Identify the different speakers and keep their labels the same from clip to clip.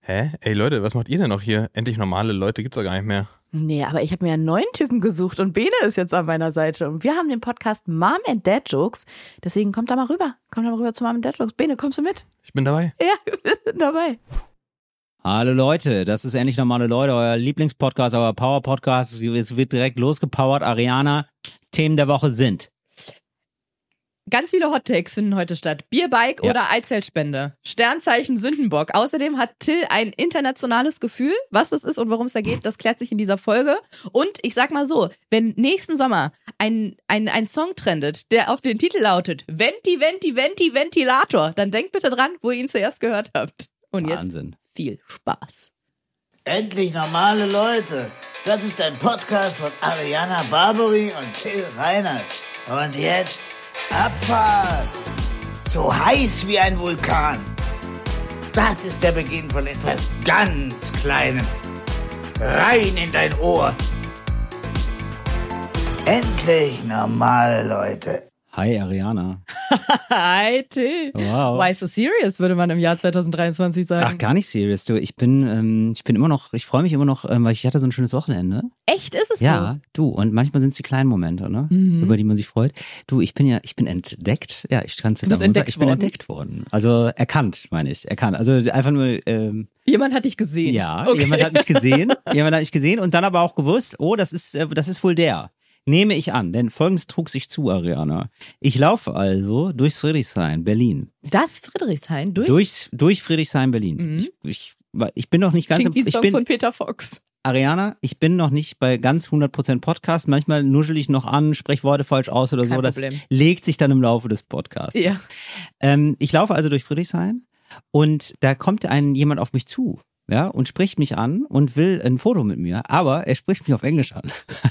Speaker 1: Hä? Ey Leute, was macht ihr denn noch hier? Endlich normale Leute gibt's doch gar nicht mehr.
Speaker 2: Nee, aber ich habe mir einen neuen Typen gesucht und Bene ist jetzt an meiner Seite. Und wir haben den Podcast Mom and Dad Jokes. Deswegen kommt da mal rüber. Kommt da mal rüber zu Mom and Dad Jokes. Bene, kommst du mit?
Speaker 1: Ich bin dabei.
Speaker 2: Ja, wir sind dabei.
Speaker 3: Hallo Leute, das ist endlich normale Leute, euer Lieblingspodcast, euer Power-Podcast. Es wird direkt losgepowert. Ariana, Themen der Woche sind:
Speaker 2: Ganz viele Hot-Takes finden heute statt. Bierbike oder Eizellspende. Sternzeichen Sündenbock. Außerdem hat Till ein internationales Gefühl. Was das ist und worum es da geht, das klärt sich in dieser Folge. Und ich sag mal so, wenn nächsten Sommer ein Song trendet, der auf den Titel lautet Venti, Venti, Venti, Ventilator, dann denkt bitte dran, wo ihr ihn zuerst gehört habt. Und
Speaker 3: Wahnsinn.
Speaker 2: Jetzt viel Spaß.
Speaker 4: Endlich normale Leute. Das ist ein Podcast von Ariana Barbary und Till Reiners. Und jetzt Abfahrt! So heiß wie ein Vulkan. Das ist der Beginn von etwas ganz Kleinem. Rein in dein Ohr. Endlich normale Leute.
Speaker 3: Hi Ariana.
Speaker 2: Hi Till.
Speaker 3: Wow.
Speaker 2: Why so serious, würde man im Jahr 2023 sagen.
Speaker 3: Ach, gar nicht serious, du. Ich bin immer noch, ich freue mich immer noch, weil ich hatte so ein schönes Wochenende.
Speaker 2: Echt, ist es so?
Speaker 3: Ja, du. Und manchmal sind es die kleinen Momente, ne? Über die man sich freut. Du, ich bin entdeckt. Ja, ich kann es jetzt sagen. Ich bin entdeckt worden. Also erkannt, meine ich. Erkannt. Also einfach nur,
Speaker 2: jemand hat dich gesehen.
Speaker 3: Ja,
Speaker 2: okay.
Speaker 3: Jemand hat mich gesehen und dann aber auch gewusst, oh, das ist wohl der. Nehme ich an, denn Folgendes trug sich zu, Ariana. Ich laufe also durchs Friedrichshain, Berlin.
Speaker 2: Das Friedrichshain?
Speaker 3: Durch Friedrichshain, Berlin.
Speaker 2: Mhm.
Speaker 3: Ich bin noch nicht ganz...
Speaker 2: Klingt wie ein Song von Peter Fox.
Speaker 3: Ariana, ich bin noch nicht bei ganz 100% Podcast. Manchmal nuschel ich noch an, spreche Worte falsch aus oder
Speaker 2: Kein
Speaker 3: so. Das
Speaker 2: Problem.
Speaker 3: legt sich dann im Laufe des Podcasts.
Speaker 2: Ja.
Speaker 3: Ich laufe also durch Friedrichshain und da kommt jemand auf mich zu. Ja, und spricht mich an und will ein Foto mit mir, aber er spricht mich auf Englisch an.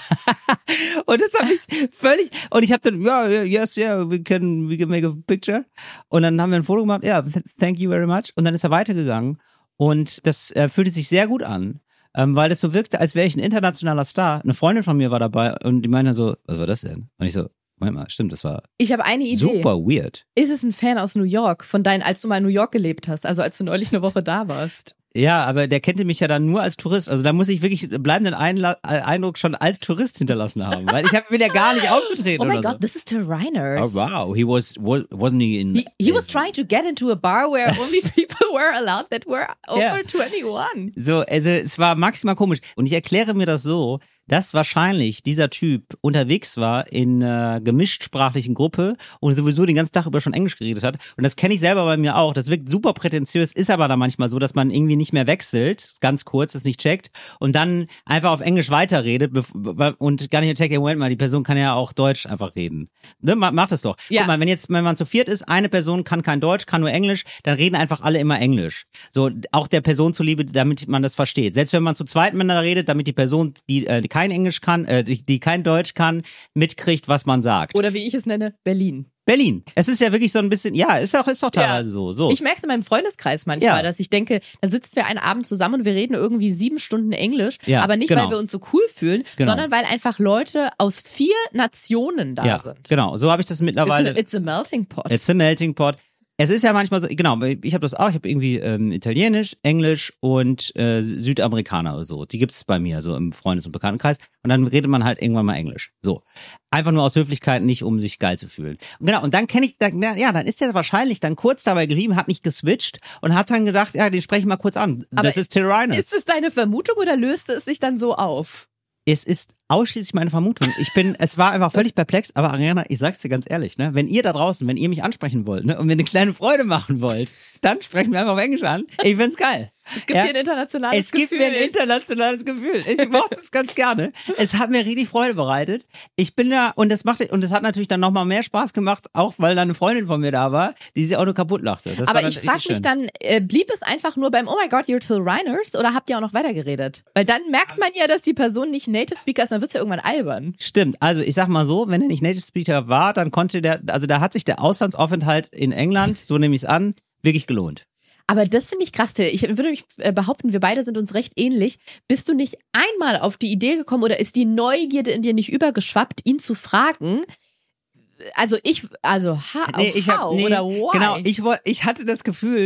Speaker 3: Und das habe ich völlig, und ich habe dann, yes, we can make a picture. Und dann haben wir ein Foto gemacht, thank you very much. Und dann ist er weitergegangen und das fühlte sich sehr gut an, weil das so wirkte, als wäre ich ein internationaler Star. Eine Freundin von mir war dabei und die meinte so, was war das denn? Und ich so, Moment mal, stimmt, das war
Speaker 2: ich habe eine Idee.
Speaker 3: Super weird.
Speaker 2: Ist es ein Fan aus New York, als du mal in New York gelebt hast, also als du neulich eine Woche da warst?
Speaker 3: Ja, aber der kannte mich ja dann nur als Tourist. Also da muss ich wirklich bleibenden Eindruck schon als Tourist hinterlassen haben. Weil bin ja gar nicht aufgetreten.
Speaker 2: Oh my
Speaker 3: oder
Speaker 2: God, this is Till Reiners.
Speaker 3: Oh wow, wasn't he in...
Speaker 2: He was trying to get into a bar where only people were allowed that were over 21.
Speaker 3: So, also es war maximal komisch. Und ich erkläre mir das so, dass wahrscheinlich dieser Typ unterwegs war in einer gemischtsprachlichen Gruppe und sowieso den ganzen Tag über schon Englisch geredet hat. Und das kenne ich selber bei mir auch. Das wirkt super prätentiös, ist aber dann manchmal so, dass man irgendwie nicht mehr wechselt, ganz kurz, das nicht checkt und dann einfach auf Englisch weiterredet und gar nicht mehr checkt, Moment mal, die Person kann ja auch Deutsch einfach reden. Ne, macht das doch.
Speaker 2: Ja.
Speaker 3: Guck mal, wenn man zu viert ist, eine Person kann kein Deutsch, kann nur Englisch, dann reden einfach alle immer Englisch. So, auch der Person zuliebe, damit man das versteht. Selbst wenn man zu zweit miteinander redet, damit die Person, die kein Englisch kann, die kein Deutsch kann, mitkriegt, was man sagt.
Speaker 2: Oder wie ich es nenne, Berlin.
Speaker 3: Es ist ja wirklich so ein bisschen, ja, ist doch teilweise so.
Speaker 2: Ich merke es in meinem Freundeskreis manchmal, dass ich denke, dann sitzen wir einen Abend zusammen und wir reden irgendwie 7 Stunden Englisch, aber nicht, weil wir uns so cool fühlen, sondern weil einfach Leute aus 4 Nationen da sind.
Speaker 3: Genau, so habe ich das mittlerweile.
Speaker 2: It's a melting pot.
Speaker 3: It's a melting pot. Es ist ja manchmal so, genau, ich habe das auch, ich habe irgendwie Italienisch, Englisch und Südamerikaner oder so. Die gibt es bei mir so im Freundes- und Bekanntenkreis. Und dann redet man halt irgendwann mal Englisch. So. Einfach nur aus Höflichkeit, nicht um sich geil zu fühlen. Und genau, und dann dann ist der wahrscheinlich dann kurz dabei geblieben, hat nicht geswitcht und hat dann gedacht, ja, den spreche ich mal kurz an.
Speaker 2: Aber
Speaker 3: das ist Till Reiners.
Speaker 2: Ist es deine Vermutung oder löste es sich dann so auf?
Speaker 3: Es ist ausschließlich meine Vermutung. Es war einfach völlig perplex, aber Ariana, ich sag's dir ganz ehrlich, ne, wenn ihr da draußen, wenn ihr mich ansprechen wollt, ne, und mir eine kleine Freude machen wollt, dann sprechen wir einfach auf Englisch an. Ich find's geil.
Speaker 2: Es gibt hier ein internationales Gefühl.
Speaker 3: Es gibt mir ein internationales Gefühl. Ich mochte es ganz gerne. Es hat mir richtig Freude bereitet. Ich bin da, und das hat natürlich dann nochmal mehr Spaß gemacht, auch weil da eine Freundin von mir da war, die sich auch nur kaputt lachte.
Speaker 2: Aber ich frage mich dann, blieb es einfach nur beim Oh my God, you're Till Reiners oder habt ihr auch noch weitergeredet? Weil dann merkt man ja, dass die Person nicht Native Speaker ist, dann wird's ja irgendwann albern.
Speaker 3: Stimmt. Also ich sag mal so, wenn er nicht Native Speaker war, dann da hat sich der Auslandsaufenthalt in England, so nehme ich es an, wirklich gelohnt.
Speaker 2: Aber das finde ich krass, Till. Ich würde mich behaupten, wir beide sind uns recht ähnlich. Bist du nicht einmal auf die Idee gekommen oder ist die Neugierde in dir nicht übergeschwappt, ihn zu fragen? Oder why?
Speaker 3: Genau, ich hatte das Gefühl,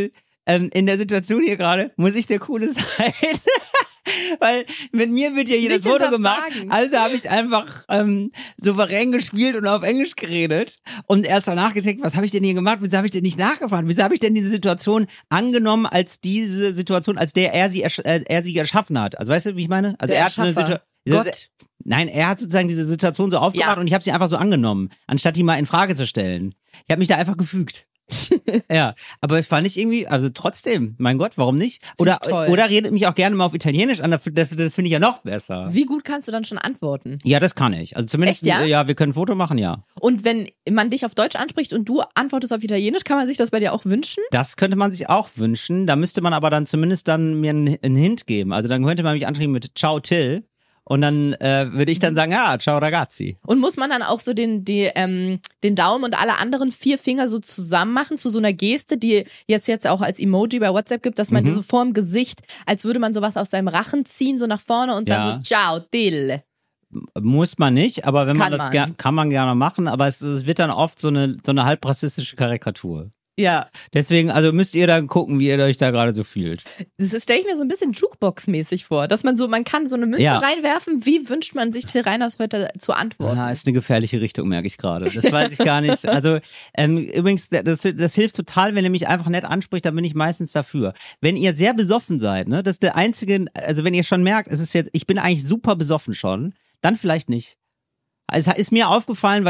Speaker 3: in der Situation hier gerade muss ich der Coole sein. Weil mit mir wird ja jedes
Speaker 2: Nicht
Speaker 3: Foto gemacht.
Speaker 2: hinterfragen.
Speaker 3: Also habe ich einfach souverän gespielt und auf Englisch geredet. Und erst danach gedacht, was habe ich denn hier gemacht? Wieso habe ich denn nicht nachgefragt? Wieso habe ich denn diese Situation angenommen als diese Situation, als der er sie erschaffen hat? Also weißt du, wie ich meine? Also
Speaker 2: Der
Speaker 3: er hat so eine
Speaker 2: Erschaffer.
Speaker 3: Situation.
Speaker 2: Gott.
Speaker 3: Nein, er hat sozusagen diese Situation so aufgemacht und ich habe sie einfach so angenommen, anstatt die mal in Frage zu stellen. Ich habe mich da einfach gefügt. Ja, aber ich fand ich irgendwie, also trotzdem, mein Gott, warum nicht?
Speaker 2: Find ich toll.
Speaker 3: Oder redet mich auch gerne mal auf Italienisch an, das finde ich ja noch besser.
Speaker 2: Wie gut kannst du dann schon antworten?
Speaker 3: Ja, das kann ich. Also zumindest,
Speaker 2: Echt, ja?
Speaker 3: Wir können ein Foto machen, ja.
Speaker 2: Und wenn man dich auf Deutsch anspricht und du antwortest auf Italienisch, kann man sich das bei dir auch wünschen?
Speaker 3: Das könnte man sich auch wünschen. Da müsste man aber dann zumindest dann mir einen Hint geben. Also dann könnte man mich anschreiben mit Ciao Till. Und dann würde ich dann sagen, ciao ragazzi.
Speaker 2: Und muss man dann auch so den Daumen und alle anderen 4 Finger so zusammen machen zu so einer Geste, die jetzt auch als Emoji bei WhatsApp gibt, dass man die so vorm Gesicht, als würde man sowas aus seinem Rachen ziehen, so nach vorne und dann so Ciao, Till.
Speaker 3: Muss man nicht, aber wenn man
Speaker 2: Kann
Speaker 3: das
Speaker 2: man.
Speaker 3: kann man gerne machen, aber es wird dann oft so eine halb rassistische Karikatur.
Speaker 2: Ja,
Speaker 3: Deswegen, also müsst ihr dann gucken, wie ihr euch da gerade so fühlt.
Speaker 2: das stelle ich mir so ein bisschen Jukebox-mäßig vor, dass man kann so eine Münze reinwerfen, wie wünscht man sich Till Reiners heute zu antworten?
Speaker 3: Ja, ist eine gefährliche Richtung, merke ich gerade. Das weiß ich gar nicht. Also übrigens, das hilft total, wenn ihr mich einfach nett anspricht, dann bin ich meistens dafür. Wenn ihr sehr besoffen seid, ne, das ist der einzige, also wenn ihr schon merkt, ich bin eigentlich super besoffen schon, dann vielleicht nicht. Es ist mir aufgefallen,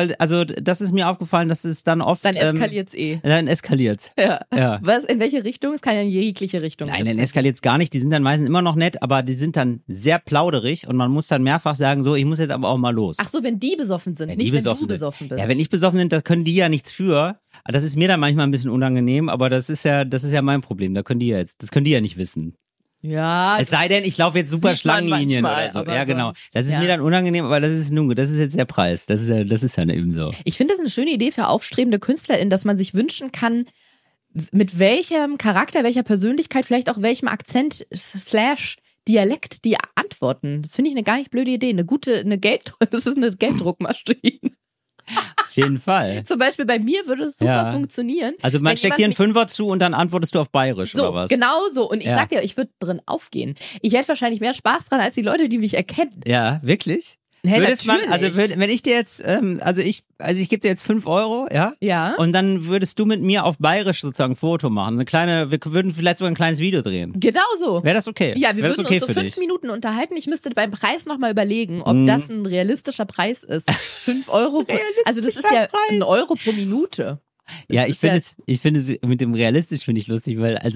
Speaker 3: dass es dann oft...
Speaker 2: Dann eskaliert's
Speaker 3: Dann eskaliert's.
Speaker 2: Ja.
Speaker 3: Ja.
Speaker 2: Was, in welche Richtung? Es kann ja in jegliche Richtung.
Speaker 3: Nein, dann eskaliert's gar nicht. Die sind dann meistens immer noch nett, aber die sind dann sehr plauderig und man muss dann mehrfach sagen, so, ich muss jetzt aber auch mal los.
Speaker 2: Ach so, wenn die besoffen sind,
Speaker 3: Wenn
Speaker 2: nicht
Speaker 3: die
Speaker 2: wenn du
Speaker 3: besoffen sind.
Speaker 2: besoffen bist.
Speaker 3: Ja, wenn ich besoffen bin, da können die ja nichts für. Das ist mir dann manchmal ein bisschen unangenehm, aber das ist ja mein Problem. Das können die ja nicht wissen.
Speaker 2: Ja.
Speaker 3: Es sei denn, ich laufe jetzt super
Speaker 2: sieht man
Speaker 3: Schlangenlinien
Speaker 2: manchmal,
Speaker 3: oder so.
Speaker 2: aber
Speaker 3: Ja, genau.
Speaker 2: sonst,
Speaker 3: Das ist
Speaker 2: ja.
Speaker 3: mir dann unangenehm, aber das ist jetzt der Preis. Das ist ja eben so.
Speaker 2: Ich finde das eine schöne Idee für aufstrebende KünstlerInnen, dass man sich wünschen kann, mit welchem Charakter, welcher Persönlichkeit, vielleicht auch welchem Akzent / Dialekt die antworten. Das finde ich eine gar nicht blöde Idee. Das ist eine Gelddruckmaschine.
Speaker 3: Auf jeden Fall.
Speaker 2: Zum Beispiel bei mir würde es super funktionieren.
Speaker 3: Also man
Speaker 2: wenn
Speaker 3: steckt dir einen
Speaker 2: jemand
Speaker 3: Fünfer zu und dann antwortest du auf Bayerisch
Speaker 2: so,
Speaker 3: oder was?
Speaker 2: genau so. Und ich
Speaker 3: Ja.
Speaker 2: sag dir, ich würde drin aufgehen. Ich hätte wahrscheinlich mehr Spaß dran als die Leute, die mich erkennen.
Speaker 3: Ja, wirklich?
Speaker 2: Hey,
Speaker 3: Wenn ich dir jetzt, ich gebe dir jetzt 5 Euro, ja?
Speaker 2: Ja.
Speaker 3: Und dann würdest du mit mir auf Bayerisch sozusagen ein Foto machen. Wir würden vielleicht sogar ein kleines Video drehen.
Speaker 2: Genau so.
Speaker 3: Wäre das okay?
Speaker 2: Ja, wir
Speaker 3: Wäre das
Speaker 2: würden
Speaker 3: okay
Speaker 2: uns so
Speaker 3: für
Speaker 2: 5
Speaker 3: dich?
Speaker 2: Minuten unterhalten. Ich müsste beim Preis nochmal überlegen, ob das ein realistischer Preis ist. 5 Euro also das ist ja
Speaker 3: Preis.
Speaker 2: 1 Euro pro Minute.
Speaker 3: Ja,
Speaker 2: Das
Speaker 3: ich
Speaker 2: ist
Speaker 3: finde es mit dem realistisch finde ich lustig, weil als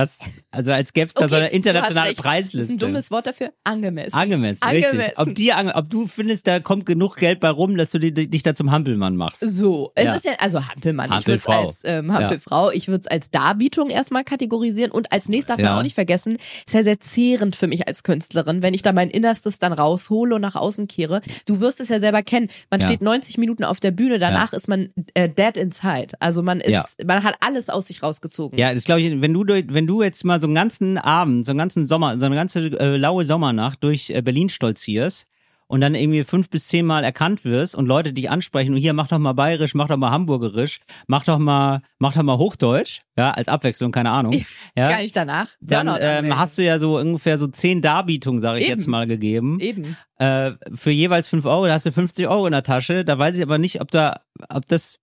Speaker 3: gäbe es da so eine internationale
Speaker 2: du hast recht.
Speaker 3: Preisliste.
Speaker 2: Das ist ein dummes Wort dafür. Angemessen.
Speaker 3: Angemessen, richtig. Ob du findest, da kommt genug Geld bei rum, dass du dich da zum Hampelmann machst.
Speaker 2: So, es
Speaker 3: Ja.
Speaker 2: ist ja, also Hampelmann,
Speaker 3: Hampelfrau.
Speaker 2: ich würde es als Hampelfrau, ich würde es als Darbietung erstmal kategorisieren und als nächstes darf man auch nicht vergessen, ist ja sehr zehrend für mich als Künstlerin, wenn ich da mein Innerstes dann raushole und nach außen kehre. Du wirst es ja selber kennen, man steht 90 Minuten auf der Bühne, danach ist man dead inside. Also man hat alles aus sich rausgezogen.
Speaker 3: Ja, das glaube ich, wenn du jetzt mal so einen ganzen Abend, so einen ganzen Sommer, so eine ganze laue Sommernacht durch Berlin stolzierst und dann irgendwie 5 bis 10 Mal erkannt wirst und Leute dich ansprechen und hier, mach doch mal Bayerisch, mach doch mal Hamburgerisch, mach doch mal Hochdeutsch, ja, als Abwechslung, keine Ahnung. Ja,
Speaker 2: Gar nicht danach.
Speaker 3: dann
Speaker 2: Burnout anmelden.
Speaker 3: hast du ja so ungefähr so 10 Darbietungen, sage ich
Speaker 2: Eben.
Speaker 3: jetzt mal, gegeben.
Speaker 2: Eben.
Speaker 3: Für jeweils 5 Euro, da hast du 50 Euro in der Tasche. Da weiß ich aber nicht, ob das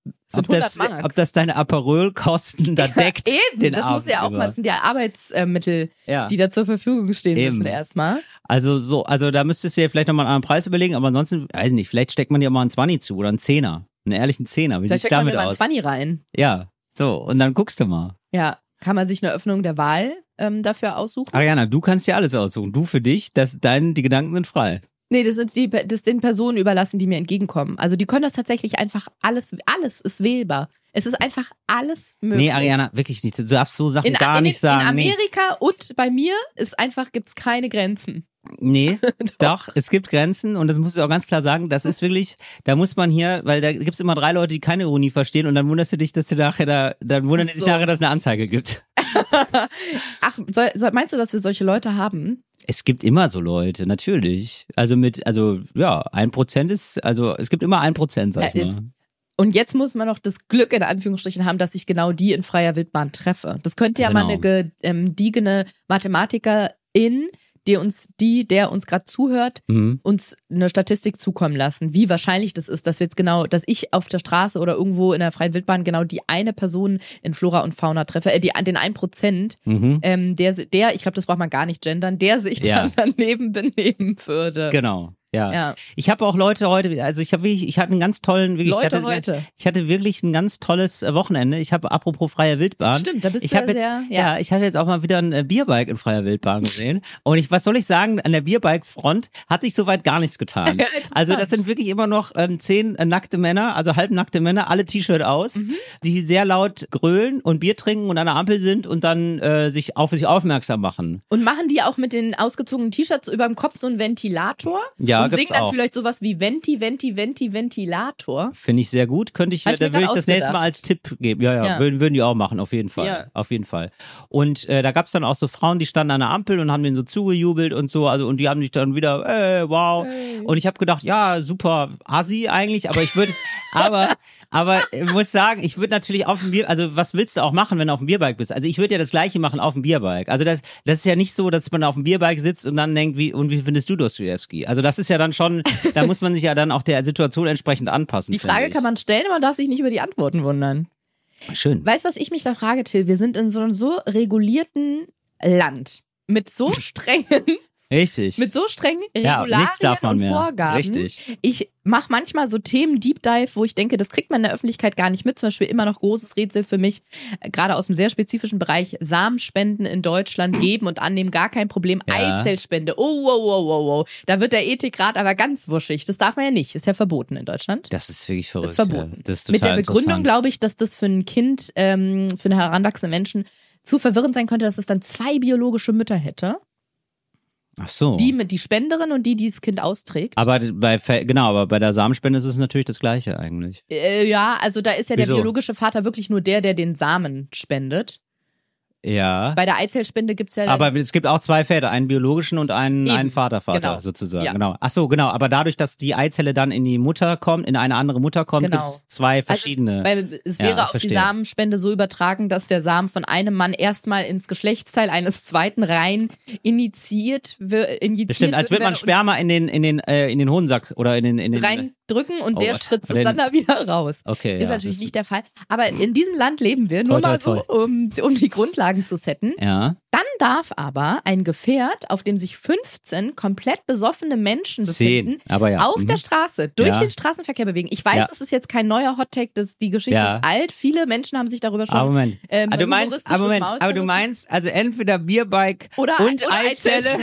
Speaker 3: deine Aperolkosten da deckt.
Speaker 2: Eben,
Speaker 3: den
Speaker 2: das muss ja auch
Speaker 3: Abend
Speaker 2: mal,
Speaker 3: über.
Speaker 2: das sind ja Arbeitsmittel,
Speaker 3: Ja.
Speaker 2: die da zur Verfügung stehen
Speaker 3: Eben.
Speaker 2: müssen erstmal.
Speaker 3: Also da müsstest du dir vielleicht nochmal einen anderen Preis überlegen, aber ansonsten, weiß ich nicht, vielleicht steckt man dir mal einen 20 zu oder einen Zehner. Einen ehrlichen Zehner. Wie
Speaker 2: Da
Speaker 3: sieht's
Speaker 2: steckt man
Speaker 3: damit
Speaker 2: mir mal ein
Speaker 3: aus?
Speaker 2: 20 rein.
Speaker 3: Ja, so, und dann guckst du mal.
Speaker 2: Ja, kann man sich eine Öffnung der Wahl dafür aussuchen?
Speaker 3: Ariana, du kannst dir alles aussuchen. Du für dich, die Gedanken sind frei.
Speaker 2: Nee, das ist den Personen überlassen, die mir entgegenkommen. Also die können das tatsächlich einfach alles ist wählbar. Es ist einfach alles möglich.
Speaker 3: Nee, Ariana, wirklich nicht. Du darfst so Sachen gar nicht sagen.
Speaker 2: In Amerika und bei mir gibt's keine Grenzen.
Speaker 3: Nee, doch, es gibt Grenzen und das musst du auch ganz klar sagen, das ist wirklich, da muss man hier, weil da gibt's immer 3 Leute, die keine Ironie verstehen und dann wunderst du dich, dass du nachher dann wundern die sich nachher, dass es eine Anzeige gibt.
Speaker 2: Ach, meinst du, dass wir solche Leute haben?
Speaker 3: Es gibt immer so Leute, natürlich. 1% ist, es gibt immer 1%, sag ich
Speaker 2: Ja,
Speaker 3: mal.
Speaker 2: Und jetzt muss man noch das Glück in Anführungsstrichen haben, dass ich genau die in freier Wildbahn treffe. Das könnte ja mal eine gediegene Mathematikerin, der uns gerade zuhört, uns eine Statistik zukommen lassen, wie wahrscheinlich das ist, dass wir jetzt genau, dass ich auf der Straße oder irgendwo in der freien Wildbahn genau die eine Person in Flora und Fauna treffe, den 1%, der, ich glaube, das braucht man gar nicht gendern, der sich dann daneben benehmen würde.
Speaker 3: Genau. Ja. Ich habe auch Leute heute, also ich hatte einen ganz tollen, ich hatte wirklich ein ganz tolles Wochenende. Ich habe, apropos freie Wildbahn.
Speaker 2: Stimmt, da bist
Speaker 3: ich
Speaker 2: du
Speaker 3: habe ich habe jetzt auch mal wieder ein Bierbike in freier Wildbahn gesehen. Und was soll ich sagen, an der Bierbike-Front hat sich soweit gar nichts getan. Also das sind wirklich immer noch 10 nackte Männer, also halbnackte Männer, alle T-Shirt aus, die sehr laut grölen und Bier trinken und an der Ampel sind und dann sich auf sich aufmerksam machen.
Speaker 2: Und machen die auch mit den ausgezogenen T-Shirts über dem Kopf so einen Ventilator?
Speaker 3: Ja,
Speaker 2: und singen dann vielleicht sowas wie Ventilator.
Speaker 3: Finde ich sehr gut. Da würde ich das nächste Mal als Tipp geben. Ja. Würden die auch machen, auf jeden Fall.
Speaker 2: Ja.
Speaker 3: Auf jeden Fall. Und da gab es dann auch so Frauen, die standen an der Ampel und haben denen so zugejubelt und so. Also, und die haben sich dann wieder, wow. Hey. Und ich habe gedacht, ja, super assi eigentlich, aber ich würde, aber ich muss sagen, ich würde natürlich auf dem also was willst du auch machen, wenn du auf dem Bierbike bist? Also ich würde ja das Gleiche machen auf dem Bierbike. Also das ist ja nicht so, dass man auf dem Bierbike sitzt und dann denkt, wie findest du Dostoyevsky? Also das ist ja dann schon, da muss man sich ja dann auch der Situation entsprechend anpassen.
Speaker 2: Die Frage kann man stellen, man darf sich nicht über die Antworten wundern.
Speaker 3: Schön.
Speaker 2: Weißt du, was ich mich da frage, Till? Wir sind in so einem so regulierten Land mit so strengen
Speaker 3: Richtig.
Speaker 2: Mit so strengen Regularien und Vorgaben.
Speaker 3: Richtig.
Speaker 2: Ich mache manchmal so Themen Deep Dive, wo ich denke, das kriegt man in der Öffentlichkeit gar nicht mit. Zum Beispiel immer noch großes Rätsel für mich, gerade aus einem sehr spezifischen Bereich, Samenspenden in Deutschland geben und annehmen, gar kein Problem. Ja. Eizellspende, wow. Da wird der Ethikrat aber ganz wuschig. Das darf man ja nicht, ist ja verboten in Deutschland.
Speaker 3: Das ist wirklich verrückt.
Speaker 2: Das ist verboten.
Speaker 3: Ja. Das ist
Speaker 2: mit der Begründung, glaube ich, dass das für ein Kind, für einen heranwachsenden Menschen zu verwirrend sein könnte, dass es dann 2 biologische Mütter hätte.
Speaker 3: Ach so.
Speaker 2: Die Spenderin und die das Kind austrägt.
Speaker 3: Aber bei der Samenspende ist es natürlich das Gleiche eigentlich.
Speaker 2: Ja, also da ist ja
Speaker 3: Wieso?
Speaker 2: Der biologische Vater wirklich nur der den Samen spendet.
Speaker 3: Ja.
Speaker 2: Bei der Eizellspende gibt's ja...
Speaker 3: Aber es gibt auch 2 Väter, einen biologischen und einen Vater sozusagen.
Speaker 2: Ja.
Speaker 3: Genau. Ach so, genau. Aber dadurch, dass die Eizelle dann in die Mutter kommt, in eine andere Mutter kommt, gibt's 2 verschiedene.
Speaker 2: Also, weil es wäre auf die Samenspende so übertragen, dass der Samen von einem Mann erstmal ins Geschlechtsteil eines zweiten rein injiziert wird.
Speaker 3: Bestimmt, als würde man Sperma in den Hodensack oder in den
Speaker 2: reindrücken und der spritzt es dann da wieder raus.
Speaker 3: Okay.
Speaker 2: Ist natürlich nicht der Fall. Aber in diesem Land leben wir, nur mal so, um die Grundlagen zu setten.
Speaker 3: Ja.
Speaker 2: Dann darf aber ein Gefährt, auf dem sich 15 komplett besoffene Menschen befinden, auf der Straße durch den Straßenverkehr bewegen. Ich weiß, das ist jetzt kein neuer Hottag, die Geschichte ist alt. Viele Menschen haben sich darüber schon
Speaker 3: du meinst, also entweder Bierbike und Eizelle